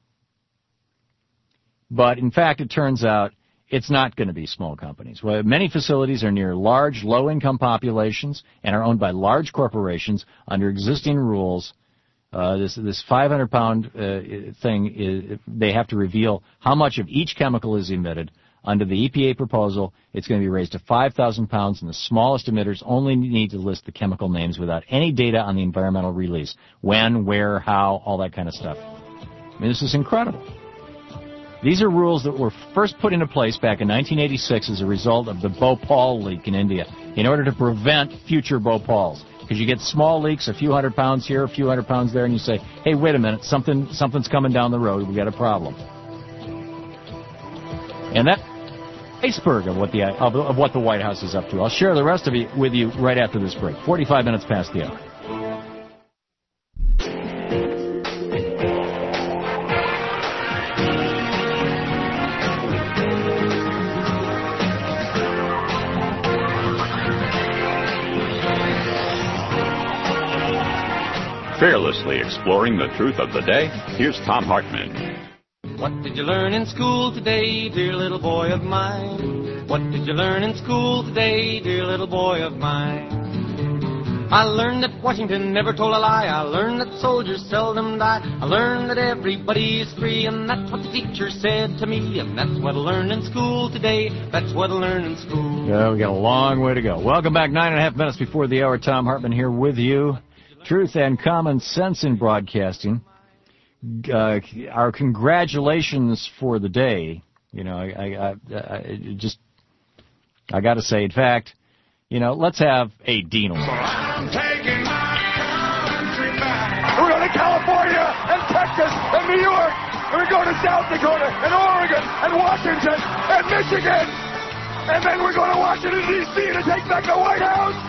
But, in fact, it turns out it's not going to be small companies. Well, many facilities are near large, low-income populations and are owned by large corporations under existing rules. Uh, this this five hundred pound uh, thing, is, they have to reveal how much of each chemical is emitted. Under the E P A proposal, it's going to be raised to five thousand pounds, and the smallest emitters only need to list the chemical names without any data on the environmental release. When, where, how, all that kind of stuff. I mean, this is incredible. These are rules that were first put into place back in nineteen eighty-six as a result of the Bhopal leak in India in order to prevent future Bhopals. Because you get small leaks, a few hundred pounds here, a few hundred pounds there, and you say, hey, wait a minute, something something's coming down the road, we got a problem. And that iceberg of what the of, of what the White House is up to. I'll share the rest of it with you right after this break. forty-five minutes past the hour. Fearlessly exploring the truth of the day, here's Thom Hartmann. What did you learn in school today, dear little boy of mine? What did you learn in school today, dear little boy of mine? I learned that Washington never told a lie. I learned that soldiers seldom die. I learned that everybody is free, and that's what the teacher said to me. And that's what I learned in school today. That's what I learned in school. Yeah, we got a long way to go. Welcome back. Nine and a half minutes before the hour. Thom Hartmann here with you. Truth and common sense in broadcasting. Uh, our congratulations for the day. You know, I, I, I, I just, I got to say, in fact, you know, let's have a Dean Award. So I'm taking my country back. We're going to California and Texas and New York, and we go to South Dakota and Oregon and Washington and Michigan, and then we're going to Washington, D C to take back the White House.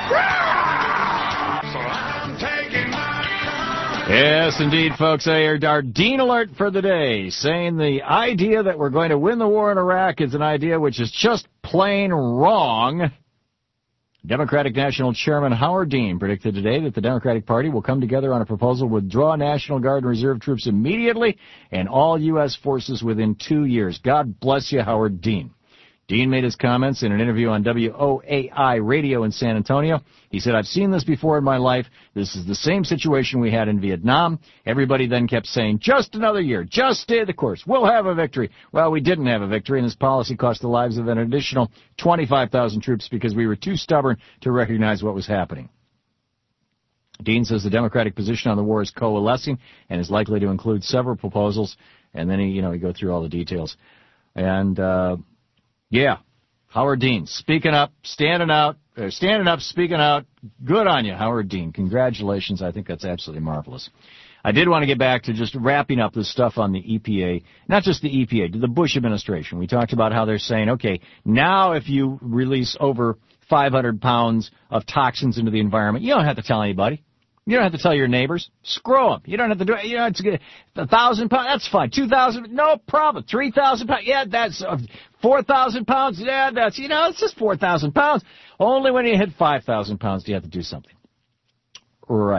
So I'm taking my country. Yes, indeed, folks. Our Dean Alert for the day, saying the idea that we're going to win the war in Iraq is an idea which is just plain wrong. Democratic National Chairman Howard Dean predicted today that the Democratic Party will come together on a proposal to withdraw National Guard and Reserve troops immediately and all U S forces within two years. God bless you, Howard Dean. Dean made his comments in an interview on W O A I radio in San Antonio. He said, I've seen this before in my life. This is the same situation we had in Vietnam. Everybody then kept saying, just another year, just stay the course. We'll have a victory. Well, we didn't have a victory, and this policy cost the lives of an additional twenty-five thousand troops because we were too stubborn to recognize what was happening. Dean says the Democratic position on the war is coalescing and is likely to include several proposals. And then he, you know, he go through all the details. And, uh, yeah, Howard Dean, speaking up, standing out, uh, standing up, speaking out. Good on you, Howard Dean. Congratulations. I think that's absolutely marvelous. I did want to get back to just wrapping up this stuff on the E P A, not just the E P A, to the Bush administration. We talked about how they're saying, okay, now if you release over five hundred pounds of toxins into the environment, you don't have to tell anybody. You don't have to tell your neighbors. Screw them. You don't have to do it. You know, it's a thousand pounds. That's fine. Two thousand, no problem. Three thousand pounds. Yeah, that's uh, four thousand pounds. Yeah, that's, you know, it's just four thousand pounds. Only when you hit five thousand pounds do you have to do something. Right.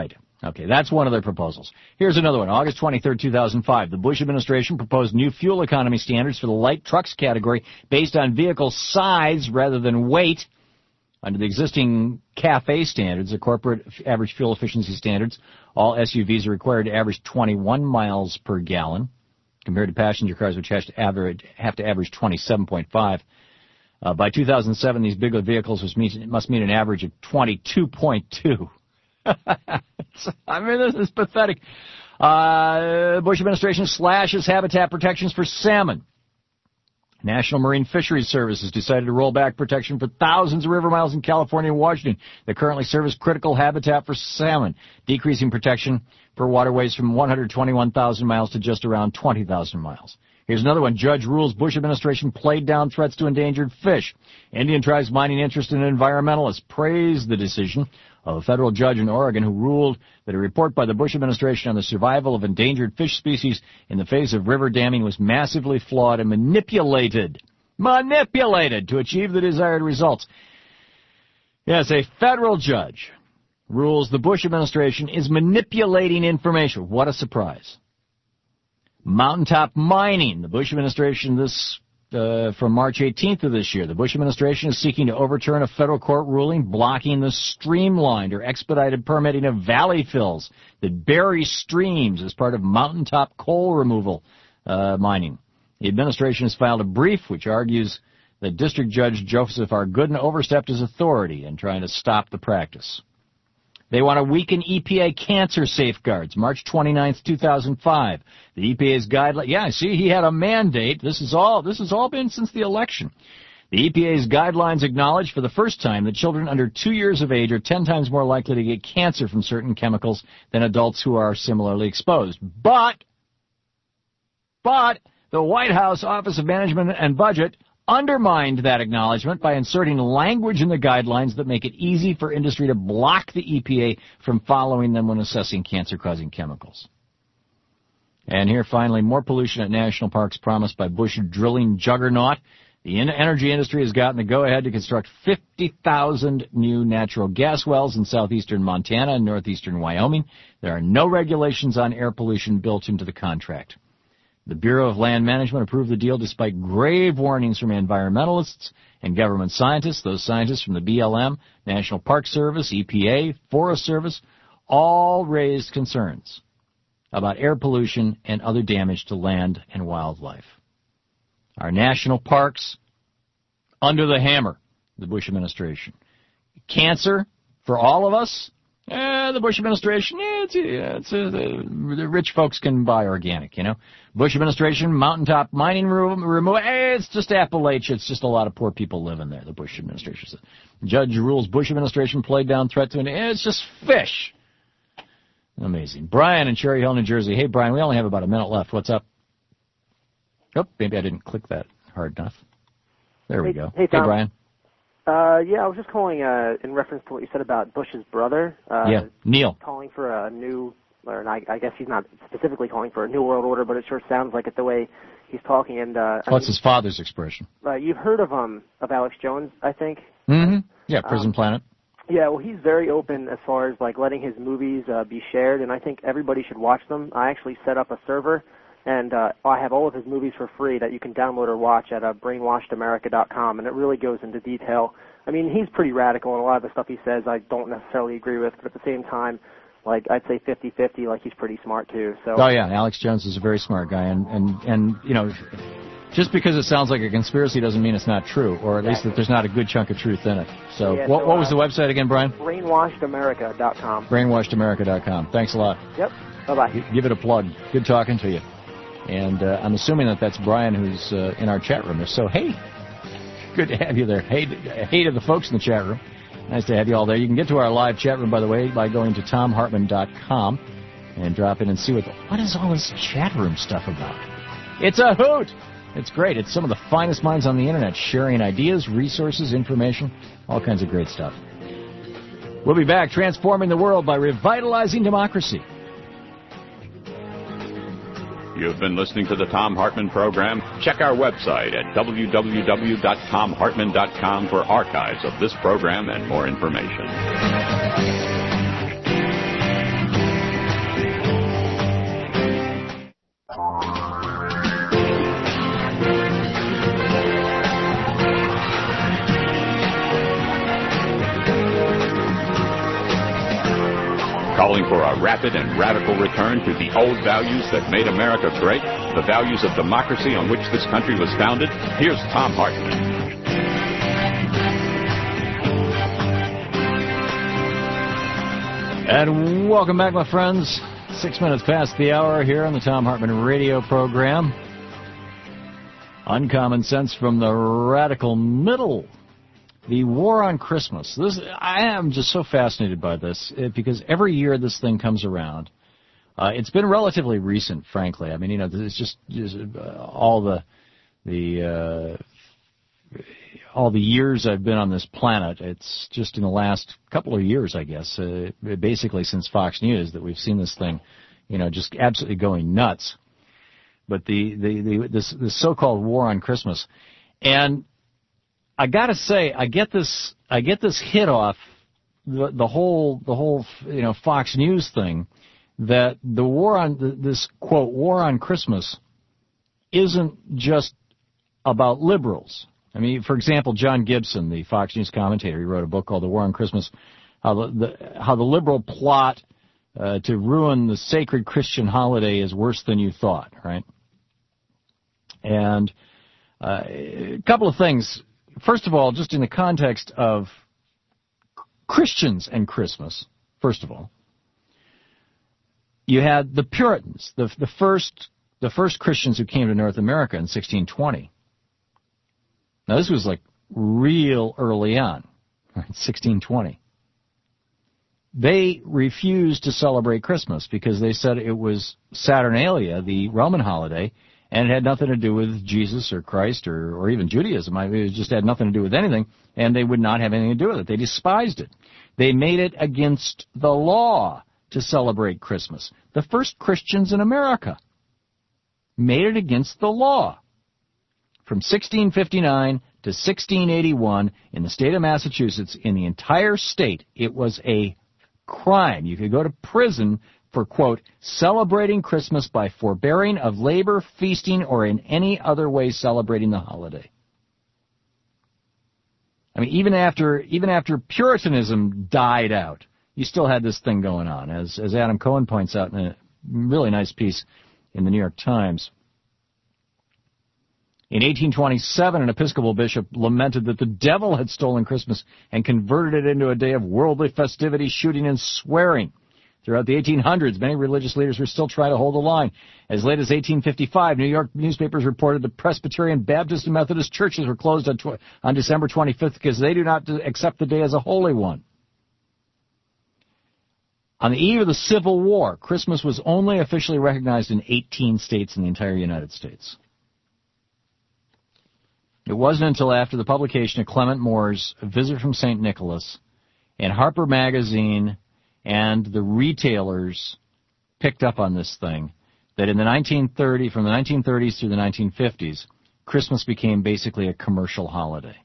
Okay, that's one of their proposals. Here's another one. August twenty-third, two thousand five. The Bush administration proposed new fuel economy standards for the light trucks category based on vehicle size rather than weight. Under the existing CAFE standards, the corporate average fuel efficiency standards, all S U Vs are required to average twenty-one miles per gallon, compared to passenger cars, which have to average, have to average twenty-seven point five. Uh, by two thousand seven, these bigger vehicles must meet, must meet an average of twenty-two point two. I mean, this is pathetic. Uh, Bush administration slashes habitat protections for salmon. National Marine Fisheries Service has decided to roll back protection for thousands of river miles in California and Washington that currently service critical habitat for salmon, decreasing protection for waterways from one hundred twenty-one thousand miles to just around twenty thousand miles. Here's another one. Judge rules Bush administration played down threats to endangered fish. Indian tribes mining interest in environmentalists praised the decision of a federal judge in Oregon who ruled that a report by the Bush administration on the survival of endangered fish species in the face of river damming was massively flawed and manipulated. Manipulated to achieve the desired results. Yes, a federal judge rules the Bush administration is manipulating information. What a surprise. Mountaintop mining. The Bush administration, this uh, from March eighteenth of this year, the Bush administration is seeking to overturn a federal court ruling blocking the streamlined or expedited permitting of valley fills that bury streams as part of mountaintop coal removal uh, mining. The administration has filed a brief which argues that District Judge Joseph R. Gooden overstepped his authority in trying to stop the practice. They want to weaken E P A cancer safeguards. March twenty-ninth, two thousand five. The E P A's guideline. Yeah, see, he had a mandate. This is all. This has all been since the election. The E P A's guidelines acknowledge for the first time that children under two years of age are ten times more likely to get cancer from certain chemicals than adults who are similarly exposed. But, but the White House Office of Management and Budget undermined that acknowledgement by inserting language in the guidelines that make it easy for industry to block the E P A from following them when assessing cancer-causing chemicals. And here, finally, more pollution at national parks promised by Bush drilling juggernaut. The energy industry has gotten the go-ahead to construct fifty thousand new natural gas wells in southeastern Montana and northeastern Wyoming. There are no regulations on air pollution built into the contract. The Bureau of Land Management approved the deal despite grave warnings from environmentalists and government scientists. Those scientists from the B L M, National Park Service, E P A, Forest Service, all raised concerns about air pollution and other damage to land and wildlife. Our national parks, under the hammer, the Bush administration. Cancer, for all of us, Eh, the Bush administration, yeah, it's, yeah, it's uh, the, the rich folks can buy organic, you know. Bush administration, mountaintop mining removal, eh, it's just Appalachia. It's just a lot of poor people living there, the Bush administration said. Judge rules Bush administration played down threat to an, eh, it's just fish. Amazing. Brian in Cherry Hill, New Jersey. Hey, Brian, we only have about a minute left. What's up? Oh, maybe I didn't click that hard enough. There we hey, go. Hey, Tom. Hey, Brian. Uh, yeah, I was just calling uh, in reference to what you said about Bush's brother. Uh, yeah, Neil. Calling for a new, or I, I guess he's not specifically calling for a new world order, but it sure sounds like it the way he's talking. And uh, What's I mean, his father's expression? Uh, you've heard of um of Alex Jones, I think. Mm-hmm. Yeah, Prison um, Planet. Yeah, well, he's very open as far as like letting his movies uh, be shared, and I think everybody should watch them. I actually set up a server. And uh, I have all of his movies for free that you can download or watch at uh, brainwashed america dot com, and it really goes into detail. I mean, he's pretty radical, and a lot of the stuff he says I don't necessarily agree with, but at the same time, like, I'd say fifty-fifty, like, he's pretty smart, too. So. Oh, yeah, Alex Jones is a very smart guy, and, and, and you know, just because it sounds like a conspiracy doesn't mean it's not true, or at least that there's not a good chunk of truth in it. So, yeah, what, so, what was uh, the website again, Brian? brainwashed america dot com. brainwashed america dot com. Thanks a lot. Yep, bye-bye. Give it a plug. Good talking to you. And uh, I'm assuming that that's Brian who's uh, in our chat room. So, hey, good to have you there. Hey, hey to the folks in the chat room. Nice to have you all there. You can get to our live chat room, by the way, by going to tom hartman dot com and drop in and see what the, what is all this chat room stuff about. It's a hoot. It's great. It's some of the finest minds on the Internet sharing ideas, resources, information, all kinds of great stuff. We'll be back transforming the world by revitalizing democracy. You've been listening to the Thom Hartmann Program. Check our website at w w w dot tom hartman dot com for archives of this program and more information. calling for a rapid and radical return to the old values that made America great, the values of democracy on which this country was founded. Here's Thom Hartmann. And welcome back, my friends. Six minutes past the hour here on the Thom Hartmann radio program. Uncommon sense from the radical middle. The war on Christmas. This, I am just so fascinated by this because every year this thing comes around. Uh, it's been relatively recent, frankly. I mean, you know, it's just, just uh, all the the uh, all the years I've been on this planet. It's just in the last couple of years, I guess, uh, basically since Fox News, that we've seen this thing, you know, just absolutely going nuts. But the the, the this this so-called war on Christmas, and I gotta say, I get this I get this hit off the the whole the whole you know Fox News thing, that the war on this quote war on Christmas isn't just about liberals. I mean, for example, John Gibson, the Fox News commentator, he wrote a book called The War on Christmas, how the, the how the liberal plot uh, to ruin the sacred Christian holiday is worse than you thought, right? And uh, a couple of things. First of all, just in the context of Christians and Christmas, first of all, you had the Puritans, the the first the first Christians who came to North America in sixteen twenty. Now, this was like real early on, right, sixteen twenty. They refused to celebrate Christmas because they said it was Saturnalia, the Roman holiday, and it had nothing to do with Jesus or Christ or, or even Judaism. I mean, it just had nothing to do with anything, and they would not have anything to do with it. They despised it. They made it against the law to celebrate Christmas. The first Christians in America made it against the law. From sixteen fifty-nine to sixteen eighty-one, in the state of Massachusetts, in the entire state, it was a crime. You could go to prison for, quote, celebrating Christmas by forbearing of labor, feasting, or in any other way celebrating the holiday. I mean, even after even after Puritanism died out, you still had this thing going on, as as Adam Cohen points out in a really nice piece in the New York Times. In eighteen twenty-seven, an Episcopal bishop lamented that the devil had stolen Christmas and converted it into a day of worldly festivity, shooting, and swearing. Throughout the eighteen hundreds, many religious leaders were still trying to hold the line. As late as eighteen fifty-five, New York newspapers reported that Presbyterian, Baptist, and Methodist churches were closed on, tw- on December twenty-fifth because they do not accept the day as a holy one. On the eve of the Civil War, Christmas was only officially recognized in eighteen states in the entire United States. It wasn't until after the publication of Clement Moore's A Visit from Saint Nicholas and Harper Magazine and the retailers picked up on this thing that in the nineteen thirties, from the nineteen thirties through the nineteen fifties, Christmas became basically a commercial holiday.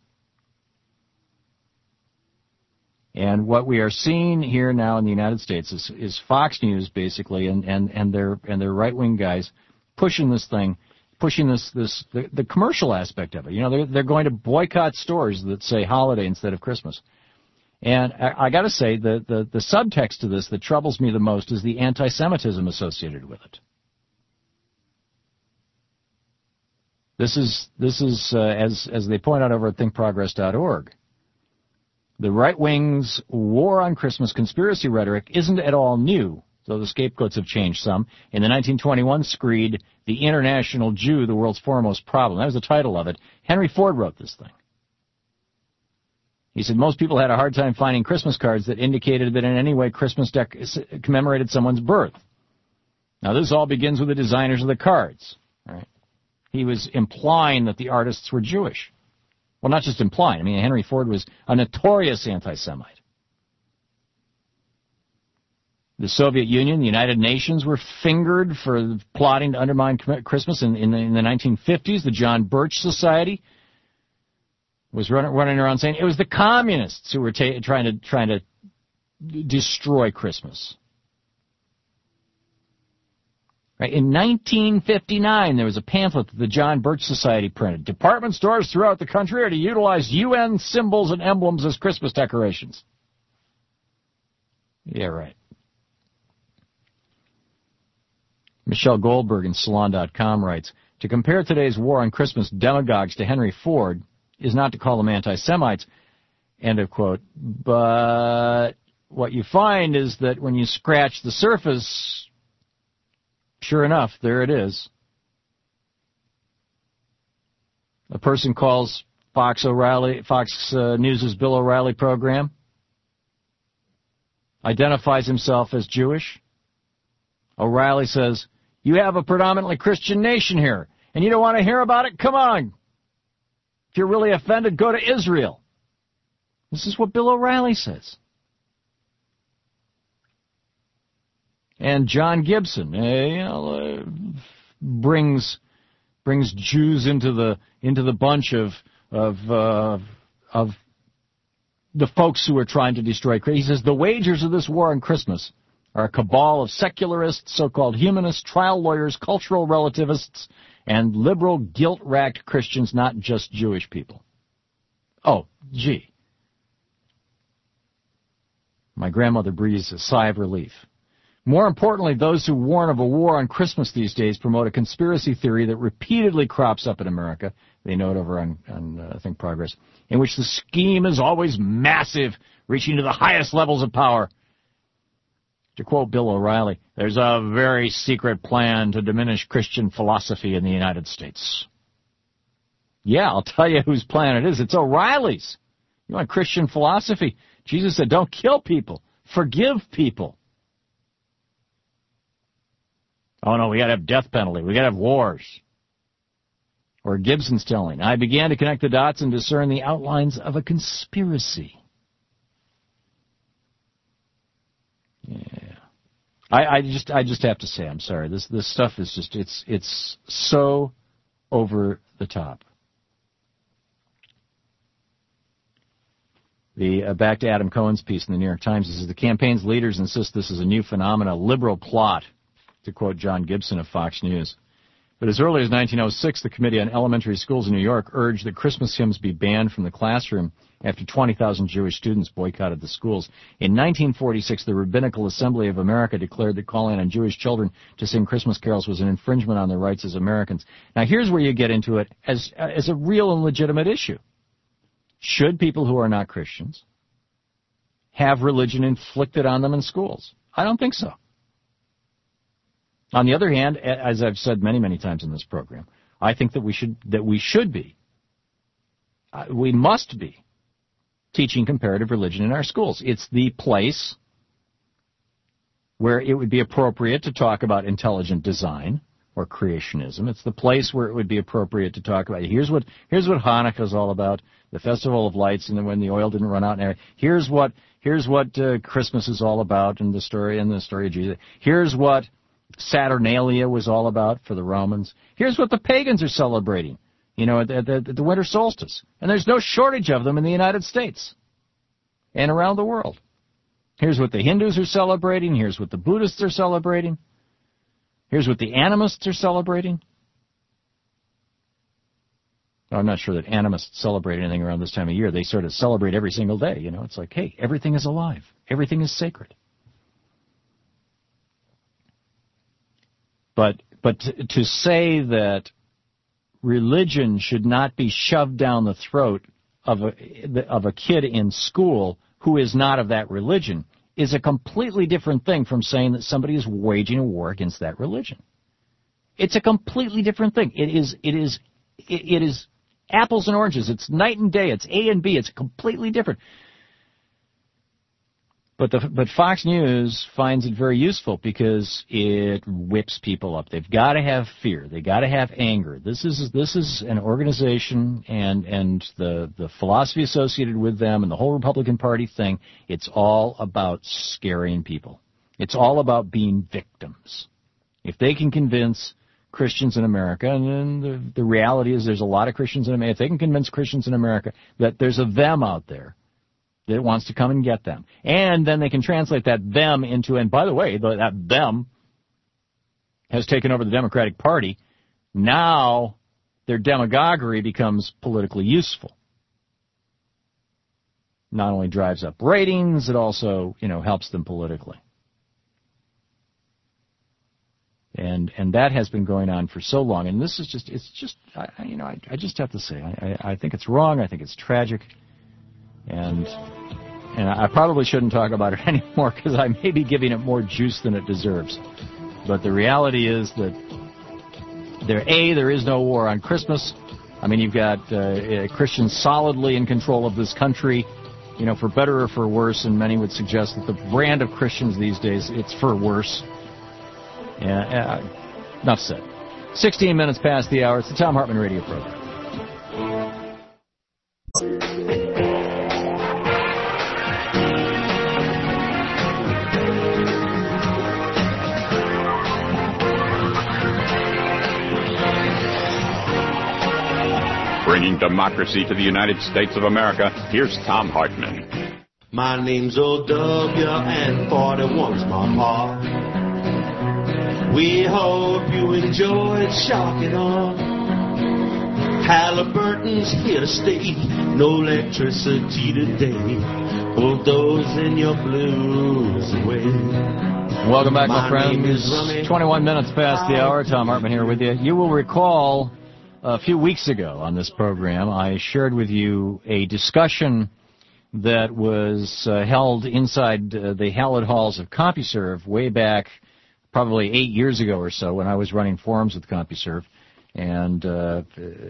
And what we are seeing here now in the United States is, is Fox News basically and, and, and their and their right-wing guys pushing this thing, pushing this this the, the commercial aspect of it. You know, they're they're going to boycott stores that say holiday instead of Christmas. And I, I got to say, the, the the subtext to this that troubles me the most is the anti-Semitism associated with it. This is this is uh, as as they point out over at think progress dot org. The right wing's war on Christmas conspiracy rhetoric isn't at all new, though the scapegoats have changed some. In the nineteen twenty-one screed, "The International Jew, the World's Foremost Problem." That was the title of it. Henry Ford wrote this thing. He said most people had a hard time finding Christmas cards that indicated that in any way Christmas dec- commemorated someone's birth. Now, this all begins with the designers of the cards. Right? He was implying that the artists were Jewish. Well, not just implying. I mean, Henry Ford was a notorious anti-Semite. The Soviet Union, the United Nations were fingered for plotting to undermine Christmas in, in, the, in the nineteen fifties. The John Birch Society was running, running around saying it was the communists who were ta- trying to trying to d- destroy Christmas. Right. In nineteen fifty-nine, there was a pamphlet that the John Birch Society printed. Department stores throughout the country are to utilize U N symbols and emblems as Christmas decorations. Yeah, right. Michelle Goldberg in Salon dot com writes, to compare today's war on Christmas demagogues to Henry Ford is not to call them anti-Semites, end of quote. But what you find is that when you scratch the surface, sure enough, there it is. A person calls Fox O'Reilly, Fox uh, News' Bill O'Reilly program, identifies himself as Jewish. O'Reilly says, you have a predominantly Christian nation here, and you don't want to hear about it? Come on. If you're really offended, go to Israel. This is what Bill O'Reilly says. And John Gibson, uh, you know, uh, brings brings Jews into the into the bunch of of uh, of the folks who are trying to destroy Christmas. He says the wagers of this war on Christmas are a cabal of secularists, so-called humanists, trial lawyers, cultural relativists, and liberal, guilt-racked Christians, not just Jewish people. Oh, gee. My grandmother breathes a sigh of relief. More importantly, those who warn of a war on Christmas these days promote a conspiracy theory that repeatedly crops up in America. They note over on, on uh, Think Progress, in which the scheme is always massive, reaching to the highest levels of power. To quote Bill O'Reilly, there's a very secret plan to diminish Christian philosophy in the United States. Yeah, I'll tell you whose plan it is. It's O'Reilly's. You want Christian philosophy? Jesus said, don't kill people. Forgive people. Oh, no, we got to have death penalty. We got to have wars. Or Gibson's telling, I began to connect the dots and discern the outlines of a conspiracy. Yeah. I, I just I just have to say, I'm sorry. This this stuff is just, it's it's so over the top. The uh, back to Adam Cohen's piece in the New York Times. He says the campaign's leaders insist this is a new phenomenon, a liberal plot, to quote John Gibson of Fox News. But as early as nineteen oh six, the Committee on Elementary Schools in New York urged that Christmas hymns be banned from the classroom after twenty thousand Jewish students boycotted the schools. In nineteen forty-six, the Rabbinical Assembly of America declared that calling on Jewish children to sing Christmas carols was an infringement on their rights as Americans. Now, here's where you get into it as, as a real and legitimate issue. Should people who are not Christians have religion inflicted on them in schools? I don't think so. On the other hand, as I've said many, many times in this program, I think that we should that we should be, uh, we must be, teaching comparative religion in our schools. It's the place where it would be appropriate to talk about intelligent design or creationism. It's the place where it would be appropriate to talk about, here's what here's what Hanukkah is all about, the Festival of Lights, and then when the oil didn't run out. And here's what here's what uh, Christmas is all about, and the story and the story of Jesus. Here's what Saturnalia was all about for the Romans. Here's what the pagans are celebrating, you know, at the, at the winter solstice. And there's no shortage of them in the United States and around the world. Here's what the Hindus are celebrating. Here's what the Buddhists are celebrating. Here's what the animists are celebrating. I'm not sure that animists celebrate anything around this time of year. They sort of celebrate every single day, you know. It's like, hey, everything is alive. Everything is sacred. But but to, to say that religion should not be shoved down the throat of a of a kid in school who is not of that religion is a completely different thing from saying that somebody is waging a war against that religion. It's a completely different thing. It is it is it, it is apples and oranges. It's night and day. It's A and B. It's completely different. But the, but Fox News finds it very useful because it whips people up. They've got to have fear. They've got to have anger. This is this is an organization and and the the philosophy associated with them and the whole Republican Party thing. It's all about scaring people. It's all about being victims. If they can convince Christians in America, and the, the reality is there's a lot of Christians in America, if they can convince Christians in America that there's a them out there that wants to come and get them. And then they can translate that them into, and by the way, the, that them has taken over the Democratic Party. Now their demagoguery becomes politically useful. Not only drives up ratings, it also, you know, helps them politically. And and that has been going on for so long. And this is just, it's just, I, you know, I, I just have to say, I, I think it's wrong. I think it's tragic. And and I probably shouldn't talk about it anymore because I may be giving it more juice than it deserves. But the reality is that there, A, there is no war on Christmas. I mean, you've got uh, Christians solidly in control of this country, you know, for better or for worse. And many would suggest that the brand of Christians these days, it's for worse. Yeah, uh, enough said. sixteen minutes past the hour. It's the Thom Hartmann Radio Program. Bringing democracy to the United States of America, here's Thom Hartmann. My name's O W and forty-one's my part. We hope you enjoyed shocking on. Halliburton's here to stay. No electricity today. Bulldozing your blues away. Welcome back, my, my friends. twenty-one minutes past the hour. Thom Hartmann here with you. You will recall a few weeks ago on this program, I shared with you a discussion that was uh, held inside uh, the hallowed halls of CompuServe way back probably eight years ago or so when I was running forums with CompuServe and, uh,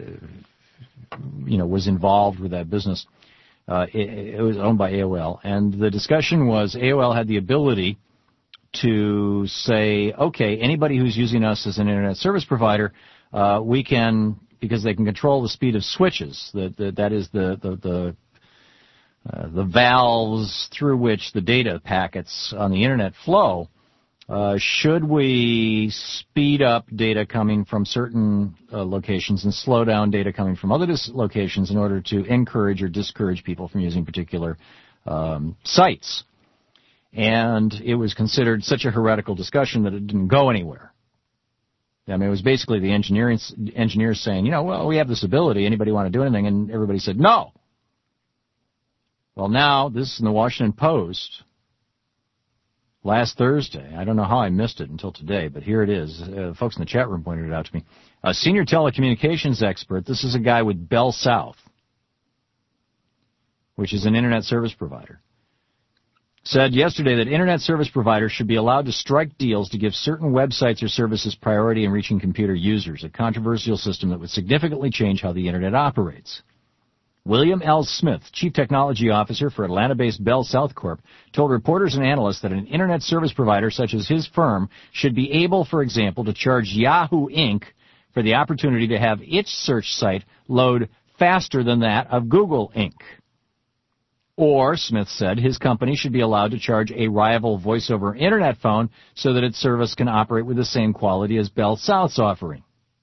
you know, was involved with that business. Uh, it, it was owned by A O L. And the discussion was A O L had the ability to say, okay, anybody who's using us as an Internet service provider, uh, we can, because they can control the speed of switches, that, that, that is the, the, the Uh, the valves through which the data packets on the Internet flow, uh, should we speed up data coming from certain uh, locations and slow down data coming from other dis- locations in order to encourage or discourage people from using particular um, sites? And it was considered such a heretical discussion that it didn't go anywhere. I mean, it was basically the engineering engineers saying, you know, well, we have this ability. Anybody want to do anything? And everybody said, no. Well, now, this is in the Washington Post last Thursday. I don't know how I missed it until today, but here it is. Uh, folks in the chat room pointed it out to me. A senior telecommunications expert, this is a guy with Bell South, which is an Internet service provider, said yesterday that Internet service providers should be allowed to strike deals to give certain websites or services priority in reaching computer users, a controversial system that would significantly change how the Internet operates. William L. Smith, Chief Technology Officer for Atlanta-based Bell South Corp, told reporters and analysts that an Internet service provider such as his firm should be able, for example, to charge Yahoo Incorporated for the opportunity to have its search site load faster than that of Google Incorporated. Or, Smith said, his company should be allowed to charge a rival voice-over Internet phone so that its service can operate with the same quality as Bell South's offering.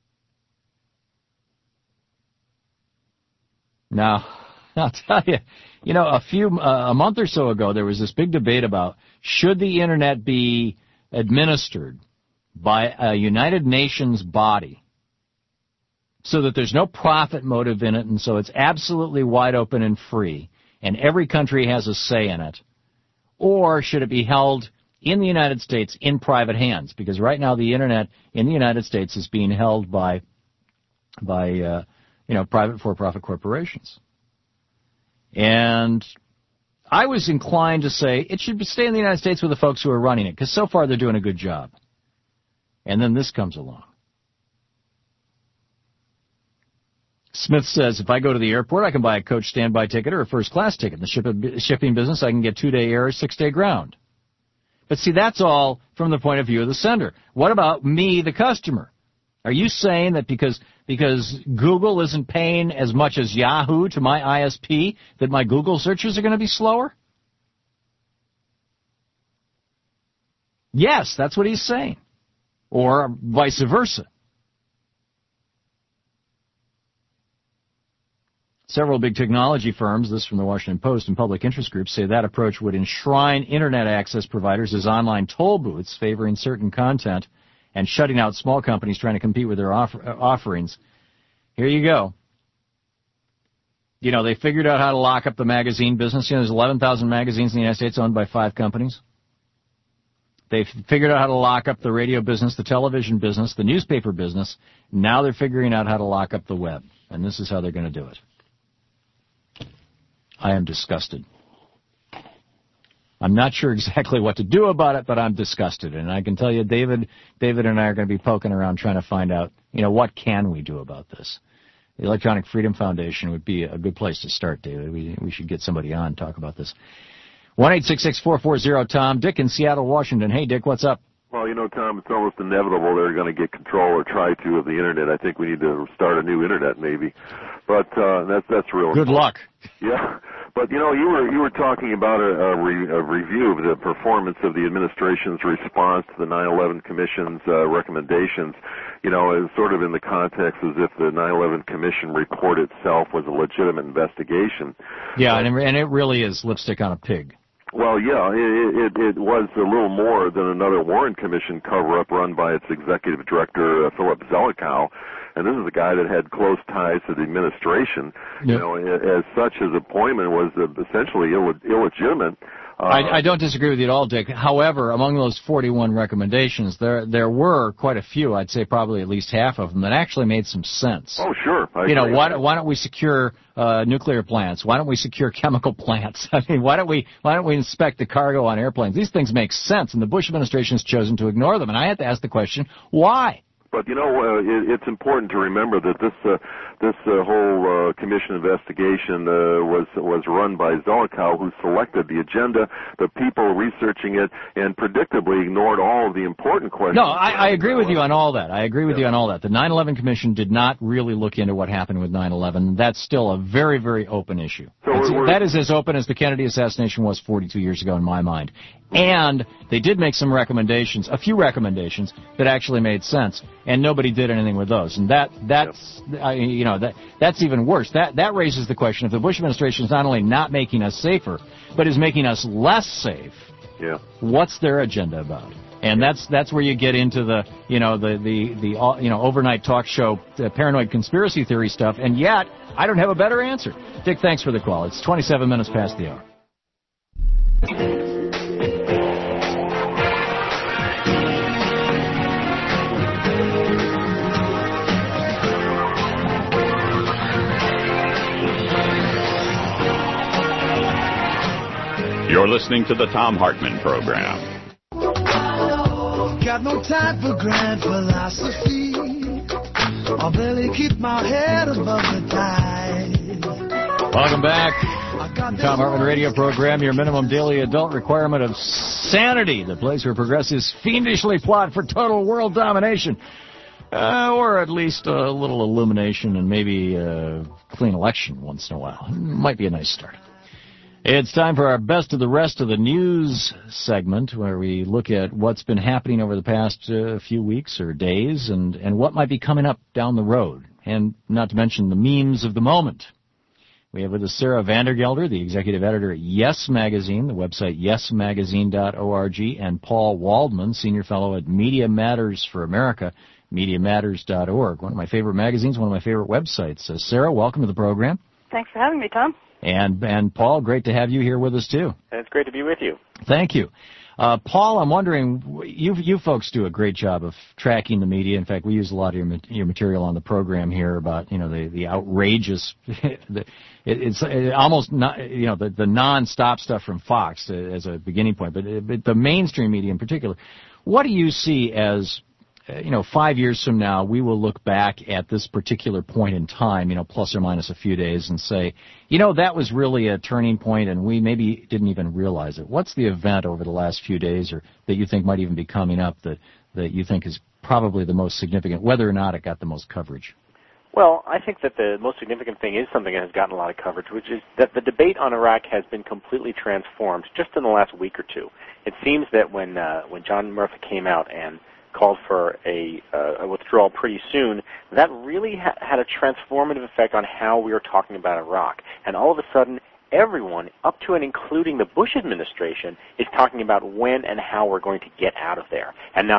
Now, I'll tell you, you know, a few, uh, a month or so ago, there was this big debate about should the Internet be administered by a United Nations body so that there's no profit motive in it and so it's absolutely wide open and free and every country has a say in it, or should it be held in the United States in private hands? Because right now the Internet in the United States is being held by, by, uh, you know, private for-profit corporations. And I was inclined to say it should stay in the United States with the folks who are running it, because so far they're doing a good job. And then this comes along. Smith says, if I go to the airport, I can buy a coach standby ticket or a first-class ticket. In the ship, shipping business, I can get two-day air or six-day ground. But see, that's all from the point of view of the sender. What about me, the customer? Are you saying that because because Google isn't paying as much as Yahoo to my I S P that my Google searches are going to be slower? Yes, that's what he's saying. Or vice versa. Several big technology firms, this from the Washington Post, and public interest groups say that approach would enshrine Internet access providers as online toll booths, favoring certain content and shutting out small companies trying to compete with their offer, uh, offerings. Here you go. You know, they figured out how to lock up the magazine business. You know, there's eleven thousand magazines in the United States owned by five companies. They've figured out how to lock up the radio business, the television business, the newspaper business. Now they're figuring out how to lock up the web. And this is how they're going to do it. I am disgusted. I'm not sure exactly what to do about it, but I'm disgusted. And I can tell you, David, David and I are going to be poking around trying to find out, you know, what can we do about this? The Electronic Freedom Foundation would be a good place to start, David. We we should get somebody on and talk about this. one eight six six, four four zero, Tom. Dick in Seattle, Washington. Hey, Dick, what's up? Well, you know, Tom, it's almost inevitable they're going to get control or try to of the Internet. I think we need to start a new Internet, maybe. But uh, that's that's real. Good luck. Yeah. But, you know, you were you were talking about a, a, re, a review of the performance of the administration's response to the nine eleven Commission's uh, recommendations, you know, as sort of in the context as if the nine eleven Commission report itself was a legitimate investigation. Yeah, and it, and it really is lipstick on a pig. Well, yeah, it, it, it was a little more than another Warren Commission cover-up run by its executive director, uh, Philip Zelikow. And this is a guy that had close ties to the administration. Yep. You know, as such, his appointment was uh, essentially Ill- illegitimate. Uh, I, I don't disagree with you at all, Dick. However, among those forty-one recommendations, there there were quite a few, I'd say probably at least half of them, that actually made some sense. Oh, sure. I you know, agree. why, why don't we secure uh, nuclear plants? Why don't we secure chemical plants? I mean, why don't we why don't we inspect the cargo on airplanes? These things make sense, and the Bush administration has chosen to ignore them. And I had to ask the question, why? But, you know, uh, it, it's important to remember that this uh, this uh, whole uh, commission investigation uh, was was run by Zelikow, who selected the agenda, the people researching it, and predictably ignored all of the important questions. No, I, I agree with you on all that. I agree with yeah. you on all that. The nine eleven Commission did not really look into what happened with nine eleven. That's still a very, very open issue. So we're, that is as open as the Kennedy assassination was forty-two years ago in my mind. And they did make some recommendations, a few recommendations, that actually made sense. And nobody did anything with those, and that that's I, you know that that's even worse. That that raises the question: if the Bush administration is not only not making us safer, but is making us less safe, yeah, what's their agenda about? And that's that's where you get into the you know the the the uh, you know overnight talk show uh, paranoid conspiracy theory stuff. And yet I don't have a better answer. Dick, thanks for the call. It's twenty-seven minutes past the hour. You're listening to the Thom Hartmann Program. Got no time for grand philosophy. I'll barely keep my head above the tide. Welcome back. The Thom Hartmann Radio Program, your minimum daily adult requirement of sanity, the place where progressives fiendishly plot for total world domination. Uh, or at least a little illumination and maybe a clean election once in a while. Might be a nice start. It's time for our Best of the Rest of the News segment, where we look at what's been happening over the past uh, few weeks or days and, and what might be coming up down the road, and not to mention the memes of the moment. We have with us Sarah Vandergelder, the executive editor at Yes Magazine, the website yes magazine dot org, and Paul Waldman, senior fellow at Media Matters for America, media matters dot org, one of my favorite magazines, one of my favorite websites. Uh, Sarah, welcome to the program. Thanks for having me, Tom. And and Paul, great to have you here with us, too. And it's great to be with you. Thank you. Uh, Paul, I'm wondering, you you folks do a great job of tracking the media. In fact, we use a lot of your, your material on the program here about, you know, the, the outrageous, the, it, it's it almost not, you know, the, the non-stop stuff from Fox as a beginning point, but, but the mainstream media in particular. What do you see as, you know, five years from now, we will look back at this particular point in time, you know, plus or minus a few days, and say, you know, that was really a turning point, and we maybe didn't even realize it. What's the event over the last few days, or that you think might even be coming up, that, that you think is probably the most significant, whether or not it got the most coverage? Well, I think that the most significant thing is something that has gotten a lot of coverage, which is that the debate on Iraq has been completely transformed just in the last week or two. It seems that when uh, when John Murphy came out and called for a, uh, a withdrawal pretty soon, that really ha- had a transformative effect on how we were talking about Iraq. And all of a sudden, everyone, up to and including the Bush administration, is talking about when and how we're going to get out of there, and not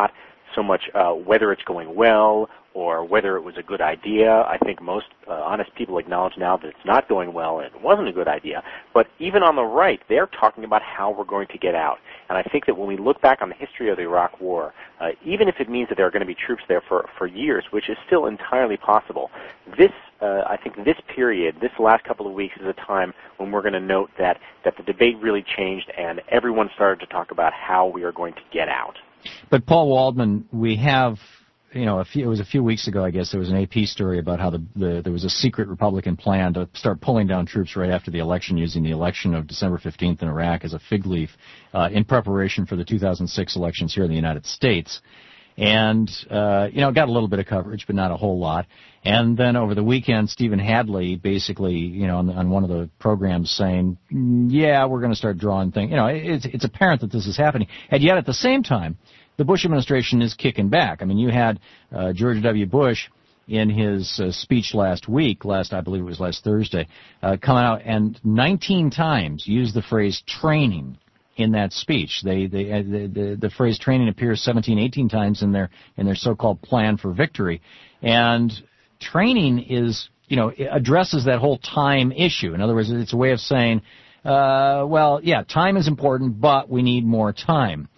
so much uh, whether it's going well or whether it was a good idea. I think most uh, honest people acknowledge now that it's not going well and it wasn't a good idea. But even on the right, they're talking about how we're going to get out. And I think that when we look back on the history of the Iraq War, uh, even if it means that there are going to be troops there for, for years, which is still entirely possible, this, uh, I think this period, this last couple of weeks is a time when we're going to note that, that the debate really changed and everyone started to talk about how we are going to get out. But Paul Waldman, we have, you know, a few, it was a few weeks ago, I guess, there was an A P story about how the, the there was a secret Republican plan to start pulling down troops right after the election, using the election of December fifteenth in Iraq as a fig leaf uh, in preparation for the two thousand six elections here in the United States. And, uh, you know, got a little bit of coverage, but not a whole lot. And then over the weekend, Stephen Hadley basically, you know, on, on one of the programs saying, yeah, we're going to start drawing things. You know, it's, it's apparent that this is happening. And yet at the same time, the Bush administration is kicking back. I mean, you had uh, George W. Bush in his uh, speech last week, last, I believe it was last Thursday, uh, come out and nineteen times used the phrase training in that speech. They, they, uh, the, the, the phrase training appears seventeen, eighteen times in their, in their so-called plan for victory. And training is, you know, it addresses that whole time issue. In other words, it's a way of saying, uh, well, yeah, time is important, but we need more time.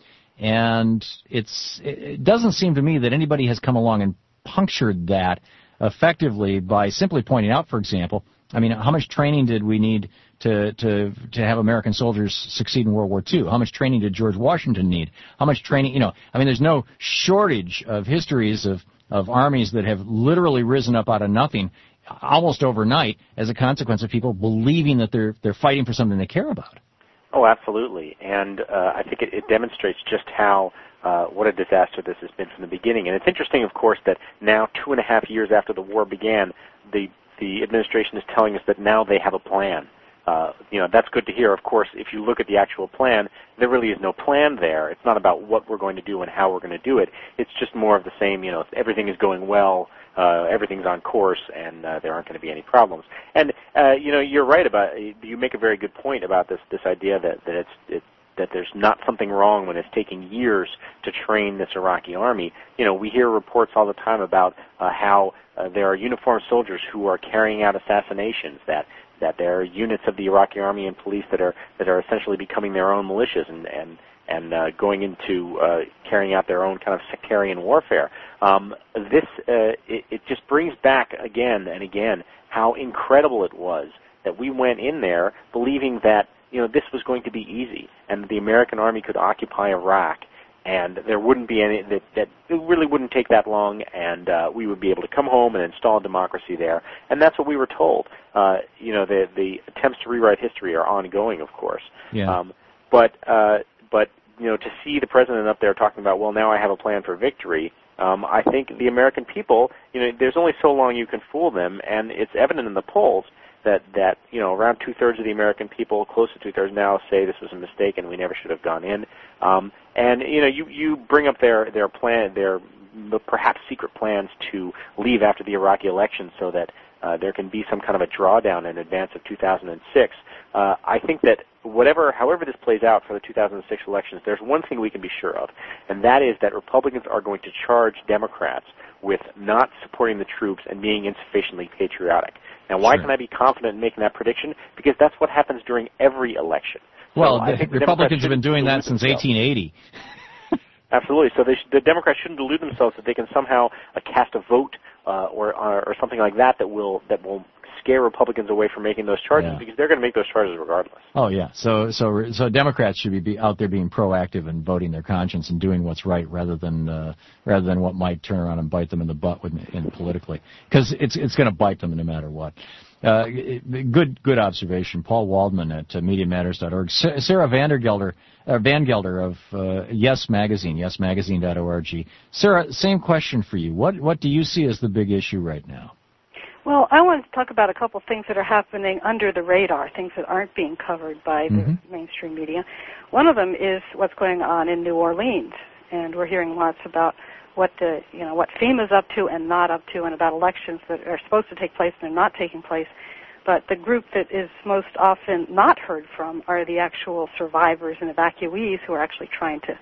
And it's, it doesn't seem to me that anybody has come along and punctured that effectively by simply pointing out, for example, I mean, how much training did we need to, to, to have American soldiers succeed in World War Two? How much training did George Washington need? How much training, you know, I mean, there's no shortage of histories of, of armies that have literally risen up out of nothing almost overnight as a consequence of people believing that they're, they're fighting for something they care about. Oh, absolutely. And uh, I think it, it demonstrates just how, uh, what a disaster this has been from the beginning. And it's interesting, of course, that now two and a half years after the war began, the, the administration is telling us that now they have a plan. Uh, you know, that's good to hear. Of course, if you look at the actual plan, there really is no plan there. It's not about what we're going to do and how we're going to do it. It's just more of the same, you know, everything is going well, uh, everything's on course, and uh, there aren't going to be any problems. And, uh, you know, you're right about, you make a very good point about this, this idea that, that it's, it, that there's not something wrong when it's taking years to train this Iraqi army. You know, we hear reports all the time about uh, how uh, there are uniformed soldiers who are carrying out assassinations, that that there are units of the Iraqi army and police that are that are essentially becoming their own militias and and and uh, going into uh, carrying out their own kind of sectarian warfare. Um, this uh, it, it just brings back again and again how incredible it was that we went in there believing that, you know, this was going to be easy and the American army could occupy Iraq. And there wouldn't be any, that, that it really wouldn't take that long, and uh, we would be able to come home and install democracy there. And that's what we were told. Uh, you know, the the attempts to rewrite history are ongoing, of course. Yeah. Um, but, uh, but, you know, to see the president up there talking about, well, now I have a plan for victory, um, I think the American people, you know, there's only so long you can fool them, and it's evident in the polls that, that you know, around two-thirds of the American people, close to two-thirds now, say this was a mistake and we never should have gone in. Um, and, you know, you, you bring up their, their plan, their perhaps secret plans to leave after the Iraqi election so that uh, there can be some kind of a drawdown in advance of two thousand six. Uh, I think that whatever, however this plays out for the two thousand six elections, there's one thing we can be sure of, and that is that Republicans are going to charge Democrats with not supporting the troops and being insufficiently patriotic. Now, why Sure. can I be confident in making that prediction? Because that's what happens during every election. Well, so the, I think the the Republicans have been doing that Democrats since shouldn't eighteen eighty. Absolutely. So they sh- the Democrats shouldn't delude themselves that they can somehow uh, cast a vote uh, or, or or something like that that will that will scare Republicans away from making those charges, Yeah. because they're going to make those charges regardless. Oh yeah, so so so Democrats should be, be out there being proactive and voting their conscience and doing what's right rather than uh, rather than what might turn around and bite them in the butt with, in politically, because it's it's going to bite them no matter what. Uh, good good observation, Paul Waldman at uh, media matters dot org. Sarah Vandergelder uh, Van Gelder of uh, Yes Magazine, yes magazine dot org. Sarah, same question for you. What what do you see as the big issue right now? Well, I want to talk about a couple things that are happening under the radar, things that aren't being covered by the Mm-hmm. mainstream media. One of them is what's going on in New Orleans, and we're hearing lots about what the you know what FEMA's up to and not up to, and about elections that are supposed to take place and are not taking place. But the group that is most often not heard from are the actual survivors and evacuees who are actually trying to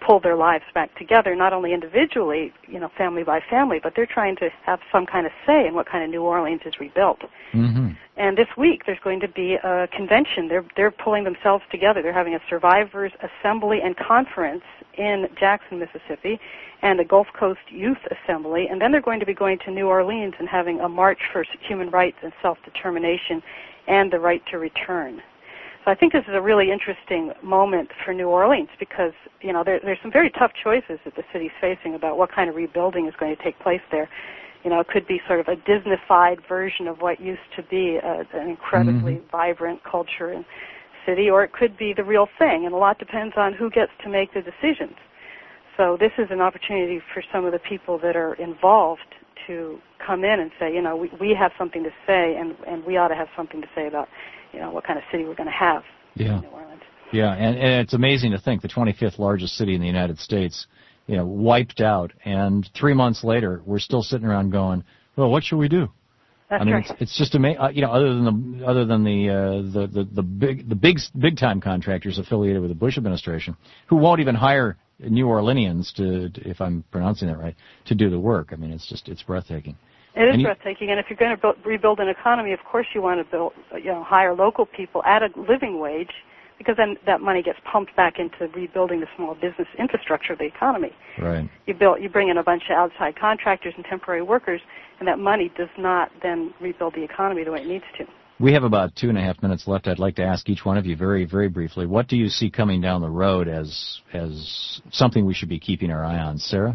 pull their lives back together, not only individually, you know, family by family, but they're trying to have some kind of say in what kind of New Orleans is rebuilt. Mm-hmm. And this week there's going to be a convention. They're they're pulling themselves together. They're having a survivors assembly and conference in Jackson, Mississippi, and a Gulf Coast Youth Assembly, and then they're going to be going to New Orleans and having a march for human rights and self-determination and the right to return. So I think this is a really interesting moment for New Orleans because, you know, there, there's some very tough choices that the city's facing about what kind of rebuilding is going to take place there. You know, it could be sort of a Disney-fied version of what used to be a, an incredibly mm-hmm. vibrant culture and city, or it could be the real thing, and a lot depends on who gets to make the decisions. So this is an opportunity for some of the people that are involved to come in and say, you know, we, we have something to say, and, and we ought to have something to say about, you know, what kind of city we're going to have yeah. in New Orleans. Yeah, and, and it's amazing to think the twenty-fifth largest city in the United States, you know, wiped out, and three months later, we're still sitting around going, well, what should we do? That's I mean, right. it's, it's just amazing. Uh, you know, other than the other than the, uh, the the the big the big big time contractors affiliated with the Bush administration, who won't even hire New Orleanians to, to, if I'm pronouncing that right, to do the work. I mean, it's just it's breathtaking. It is and breathtaking, and if you're going to build, rebuild an economy, of course you want to build, you know, hire local people at a living wage, because then that money gets pumped back into rebuilding the small business infrastructure of the economy. Right. You build, you bring in a bunch of outside contractors and temporary workers, and that money does not then rebuild the economy the way it needs to. We have about two and a half minutes left. I'd like to ask each one of you very, very briefly, what do you see coming down the road as as something we should be keeping our eye on? Sarah?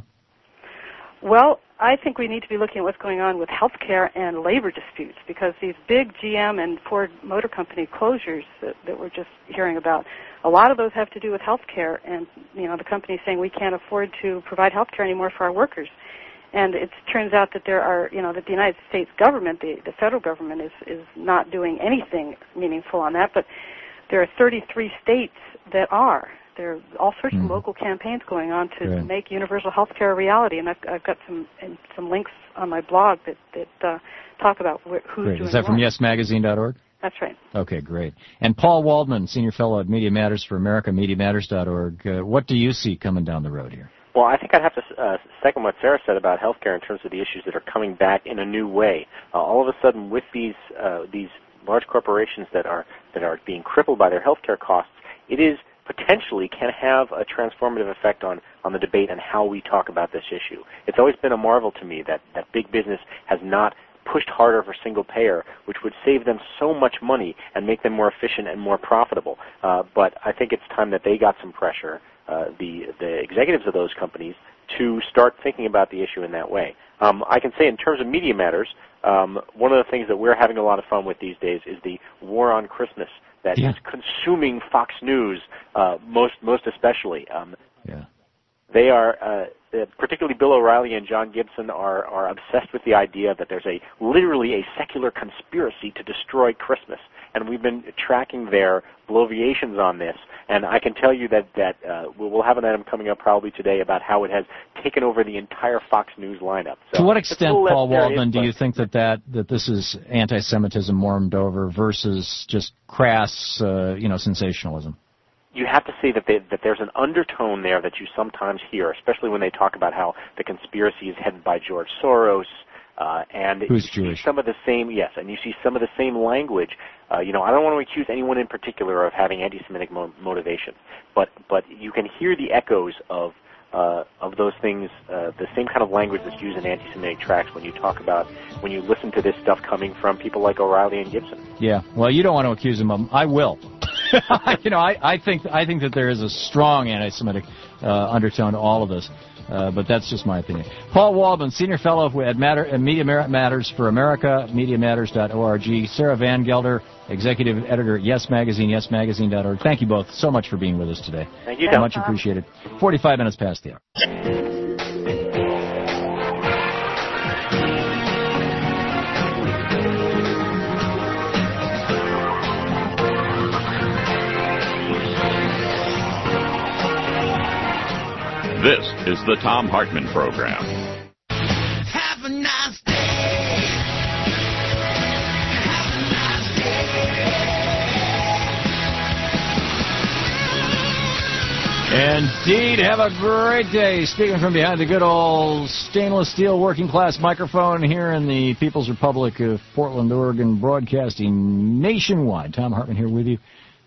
Well, I think we need to be looking at what's going on with healthcare and labor disputes, because these big G M and Ford Motor Company closures that, that we're just hearing about, a lot of those have to do with healthcare, and you know the company's saying we can't afford to provide healthcare anymore for our workers. And it turns out that there are, you know, that the United States government, the, the federal government, is, is not doing anything meaningful on that, but there are thirty-three states that are. There are all sorts mm. of local campaigns going on to Right. make universal health care a reality, and I've, I've got some and some links on my blog that, that uh, talk about wh- who's Great. doing Is that from what. yes magazine dot org? That's right. Okay, great. And Paul Waldman, Senior Fellow at Media Matters for America, media matters dot org. Uh, what do you see coming down the road here? Well, I think I'd have to uh, second what Sarah said about healthcare in terms of the issues that are coming back in a new way. Uh, all of a sudden, with these uh, these large corporations that are that are being crippled by their healthcare costs, it is potentially can have a transformative effect on, on the debate and how we talk about this issue. It's always been a marvel to me that, that big business has not pushed harder for single payer, which would save them so much money and make them more efficient and more profitable. Uh, but I think it's time that they got some pressure, uh, the, the executives of those companies, to start thinking about the issue in that way. Um, I can say in terms of Media Matters, um, one of the things that we're having a lot of fun with these days is the war on Christmas that yeah. is consuming Fox News, uh, most most especially. Um, yeah. They are, uh, uh, particularly Bill O'Reilly and John Gibson, are, are obsessed with the idea that there's a literally a secular conspiracy to destroy Christmas. And we've been tracking their bloviations on this. And I can tell you that, that uh, we'll have an item coming up probably today about how it has taken over the entire Fox News lineup. So to what extent, Paul Waldman, do you but, think that, that, that this is anti-Semitism warmed over versus just crass, uh, you know, sensationalism? You have to say that, they, that there's an undertone there that you sometimes hear, especially when they talk about how the conspiracy is headed by George Soros, uh, and Who's you Jewish. see some of the same, yes, and you see some of the same language. Uh, you know, I don't want to accuse anyone in particular of having anti-Semitic mo- motivation, but but you can hear the echoes of uh, of those things, uh, the same kind of language that's used in anti-Semitic tracts when you talk about, when you listen to this stuff coming from people like O'Reilly and Gibson. Yeah, well, you don't want to accuse him of them. I will. you know, I, I think I think that there is a strong anti-Semitic uh, undertone to all of this, uh, but that's just my opinion. Paul Waldman, Senior Fellow at, Matter, at Media Matters for America, media matters dot org. Sarah Van Gelder, Executive Editor at Yes Magazine, yes magazine dot org. Thank you both so much for being with us today. Thank you. So much appreciated. forty-five minutes past the hour. This is the Thom Hartmann Program. Have a nice day. Have a nice day. Indeed, have a great day. Speaking from behind the good old stainless steel working class microphone here in the People's Republic of Portland, Oregon, broadcasting nationwide. Thom Hartmann here with you.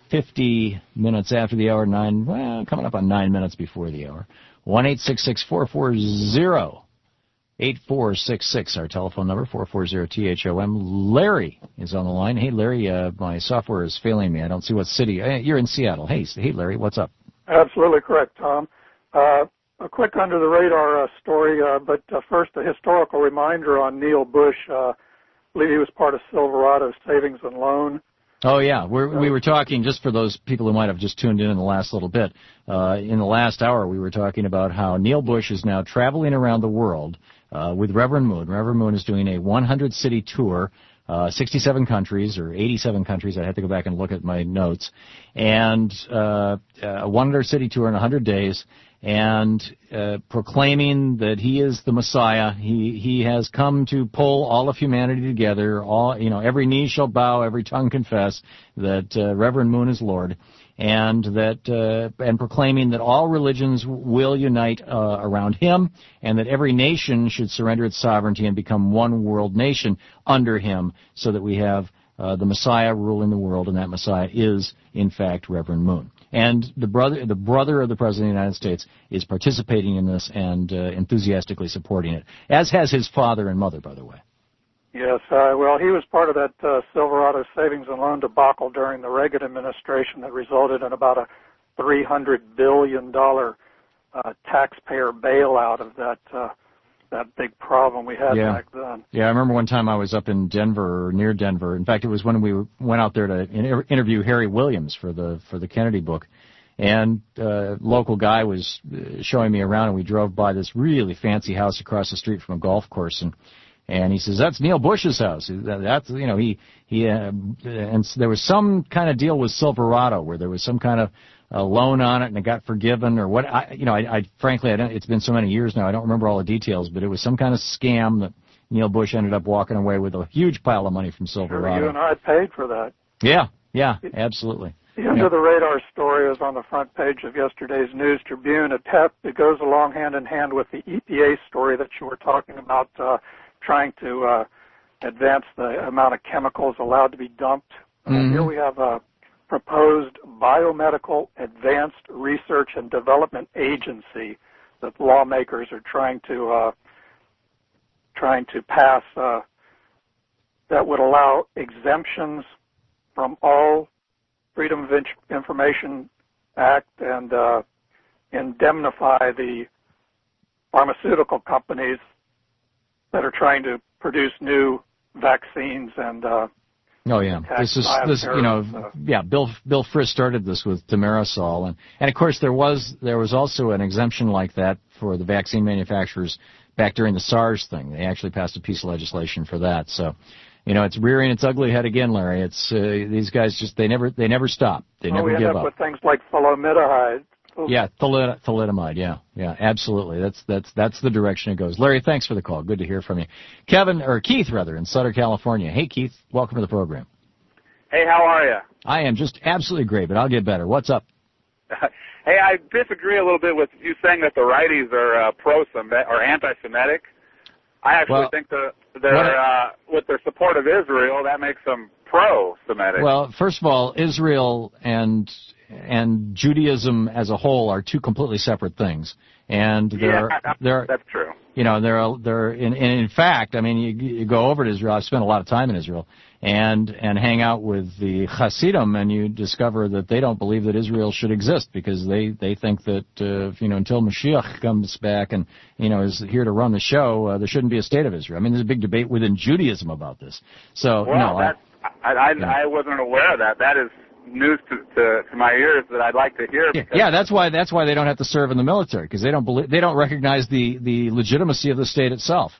fifty minutes after the hour, nine, well, coming up on nine minutes before the hour. one eight six six, four four zero, eight four six six, our telephone number, four four zero T H O M. Larry is on the line. Hey, Larry, uh, my software is failing me. I don't see what city. Uh, you're in Seattle. Hey, hey, Larry, what's up? Absolutely correct, Tom. Uh, a quick under-the-radar uh, story, uh, but uh, first a historical reminder on Neil Bush. Uh, I believe he was part of Silverado Savings and Loan. Oh, yeah. We're, we were talking, just for those people who might have just tuned in in the last little bit, uh, in the last hour we were talking about how Neil Bush is now traveling around the world uh, with Reverend Moon. Reverend Moon is doing a one hundred city tour, uh, sixty-seven countries, or eighty-seven countries. I had to go back and look at my notes. And uh, a one hundred city tour in one hundred days, and uh, proclaiming that he is the Messiah. He he has come to pull all of humanity together. All you know, every knee shall bow, every tongue confess that uh, Reverend Moon is Lord, and that uh, and proclaiming that all religions will unite uh, around him, and that every nation should surrender its sovereignty and become one world nation under him, so that we have uh, the Messiah ruling the world, and that Messiah is in fact Reverend Moon. And the brother, the brother of the President of the United States is participating in this and uh, enthusiastically supporting it, as has his father and mother, by the way. Yes, uh, well, he was part of that uh, Silverado Savings and Loan debacle during the Reagan administration that resulted in about a three hundred billion dollars uh, taxpayer bailout of that uh, that big problem we had yeah. back then. Yeah, I remember one time I was up in Denver, or near Denver. In fact, it was when we went out there to inter- interview Harry Williams for the for the Kennedy book. And a uh, local guy was showing me around, and we drove by this really fancy house across the street from a golf course. And and he says, that's Neil Bush's house. That's, you know, he, he uh, and there was some kind of deal with Silverado where there was some kind of a loan on it, and it got forgiven, or what? I, you know, I, I frankly, I don't, it's been so many years now, I don't remember all the details, but it was some kind of scam that Neil Bush ended up walking away with a huge pile of money from Silverado. Sure, you and I paid for that. Yeah, yeah, absolutely. The under the radar story is on the front page of yesterday's News Tribune. It, tap, it goes along hand in hand with the E P A story that you were talking about, uh, trying to uh, advance the amount of chemicals allowed to be dumped. Mm-hmm. Uh, here we have a proposed biomedical advanced research and development agency that lawmakers are trying to uh, trying to pass uh, that would allow exemptions from all Freedom of Information Act and uh, indemnify the pharmaceutical companies that are trying to produce new vaccines and uh, Oh yeah, this is this you know stuff. yeah. Bill Bill Frist started this with Thimerosal, and and of course there was there was also an exemption like that for the vaccine manufacturers back during the SARS thing. They actually passed a piece of legislation for that. So, you know, it's rearing its ugly head again, Larry. It's uh, these guys just they never they never stop. They well, never we end give up up. with things like thalidomide. Yeah, thali- thalidomide. Yeah, yeah, absolutely. That's that's that's the direction it goes. Larry, thanks for the call. Good to hear from you. Kevin or Keith rather in Sutter, California. Hey, Keith, welcome to the program. Hey, how are you? I am just absolutely great, but I'll get better. What's up? Hey, I disagree a little bit with you saying that the righties are uh, pro-Semitic or anti-Semitic. I actually well, think that they're uh, with their support of Israel, that makes them pro-Semitic. Well, first of all, Israel and and Judaism as a whole are two completely separate things, and there yeah, are, there are, that's true. You know, there are there in in fact, I mean, you, you go over to Israel. I've spent a lot of time in Israel, and and hang out with the Hasidim, and you discover that they don't believe that Israel should exist because they they think that uh, you know until Mashiach comes back and you know is here to run the show, uh, there shouldn't be a state of Israel. I mean, there's a big debate within Judaism about this. So well, no, that, I I, yeah. I wasn't aware of that. That is news to, to, to my ears that I'd like to hear. Yeah, yeah, that's why that's why they don't have to serve in the military because they don't believe they don't recognize the, the legitimacy of the state itself.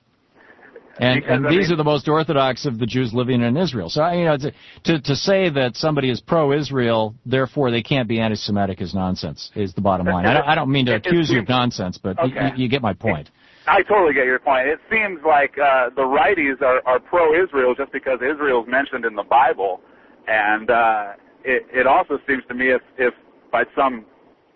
And because, and I these mean, are the most orthodox of the Jews living in Israel. So you know to to, to say that somebody is pro-Israel, therefore they can't be anti-Semitic is nonsense. Is the bottom line. I don't, I don't mean to it, accuse it, you of nonsense, but okay. you, you get my point. I totally get your point. It seems like uh, the righties are, are pro-Israel just because Israel is mentioned in the Bible, and uh, it, it also seems to me if, if by some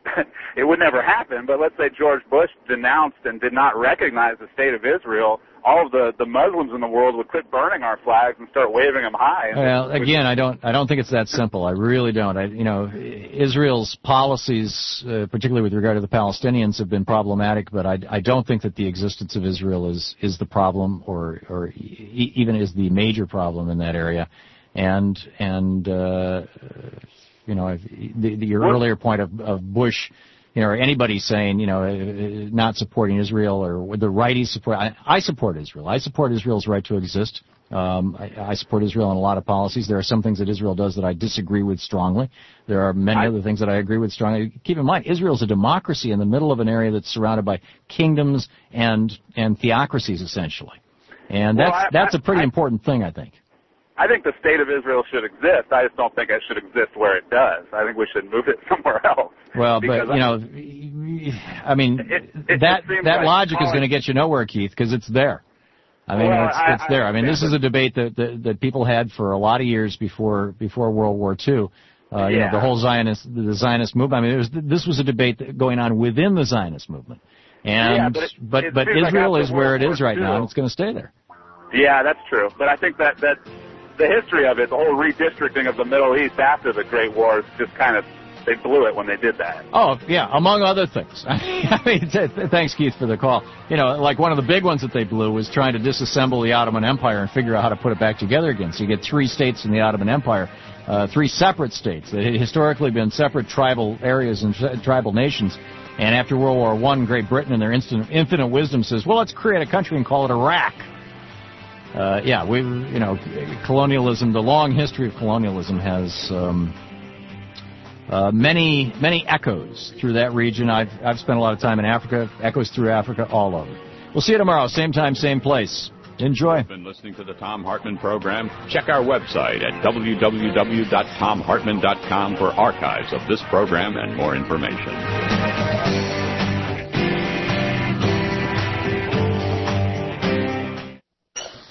it would never happen. But let's say George Bush denounced and did not recognize the state of Israel, all of the, the Muslims in the world would quit burning our flags and start waving them high. And well, again, I don't, I don't think it's that simple. I really don't. I, you know, Israel's policies, uh, particularly with regard to the Palestinians, have been problematic. But I, I don't think that the existence of Israel is, is the problem, or, or e- even is the major problem in that area. And, and, uh, you know, the, the, your earlier point of, of Bush, you know, or anybody saying, you know, not supporting Israel, or the righties support. I, I support Israel. I support Israel's right to exist. Um, I, I support Israel in a lot of policies. There are some things that Israel does that I disagree with strongly. There are many I, other things that I agree with strongly. Keep in mind, Israel's a democracy in the middle of an area that's surrounded by kingdoms and and theocracies, essentially. And that's well, I, that's a pretty I, important thing, I think. I think the state of Israel should exist. I just don't think it should exist where it does. I think we should move it somewhere else. Well, but, you know, I mean, it, it, that it that like logic calling... is going to get you nowhere, Keith, because it's there. I mean, well, it's, it's I, there. I, I mean, this is a debate that, that that people had for a lot of years before before World War Two. Uh, yeah. You know, the whole Zionist, the Zionist movement. I mean, it was, this was a debate going on within the Zionist movement. And, yeah, but it, but, it but Israel like is where it is right Two. now, and it's going to stay there. Yeah, that's true. But I think that that the history of it, the whole redistricting of the Middle East after the Great Wars, just kind of, they blew it when they did that. Oh, yeah, among other things. I mean, t- th- thanks, Keith, for the call. You know, like one of the big ones that they blew was trying to disassemble the Ottoman Empire and figure out how to put it back together again. So you get three states in the Ottoman Empire, uh, three separate states that had historically been separate tribal areas and t- tribal nations. And after World War One, Great Britain, in their instant, infinite wisdom, says, well, let's create a country and call it Iraq. Uh, yeah, we, you know, colonialism, the long history of colonialism has um, uh, many, many echoes through that region. I've, I've spent a lot of time in Africa, echoes through Africa, all over. We'll see you tomorrow, same time, same place. Enjoy. You've been listening to the Thom Hartmann program. Check our website at w w w dot tom hartmann dot com for archives of this program and more information.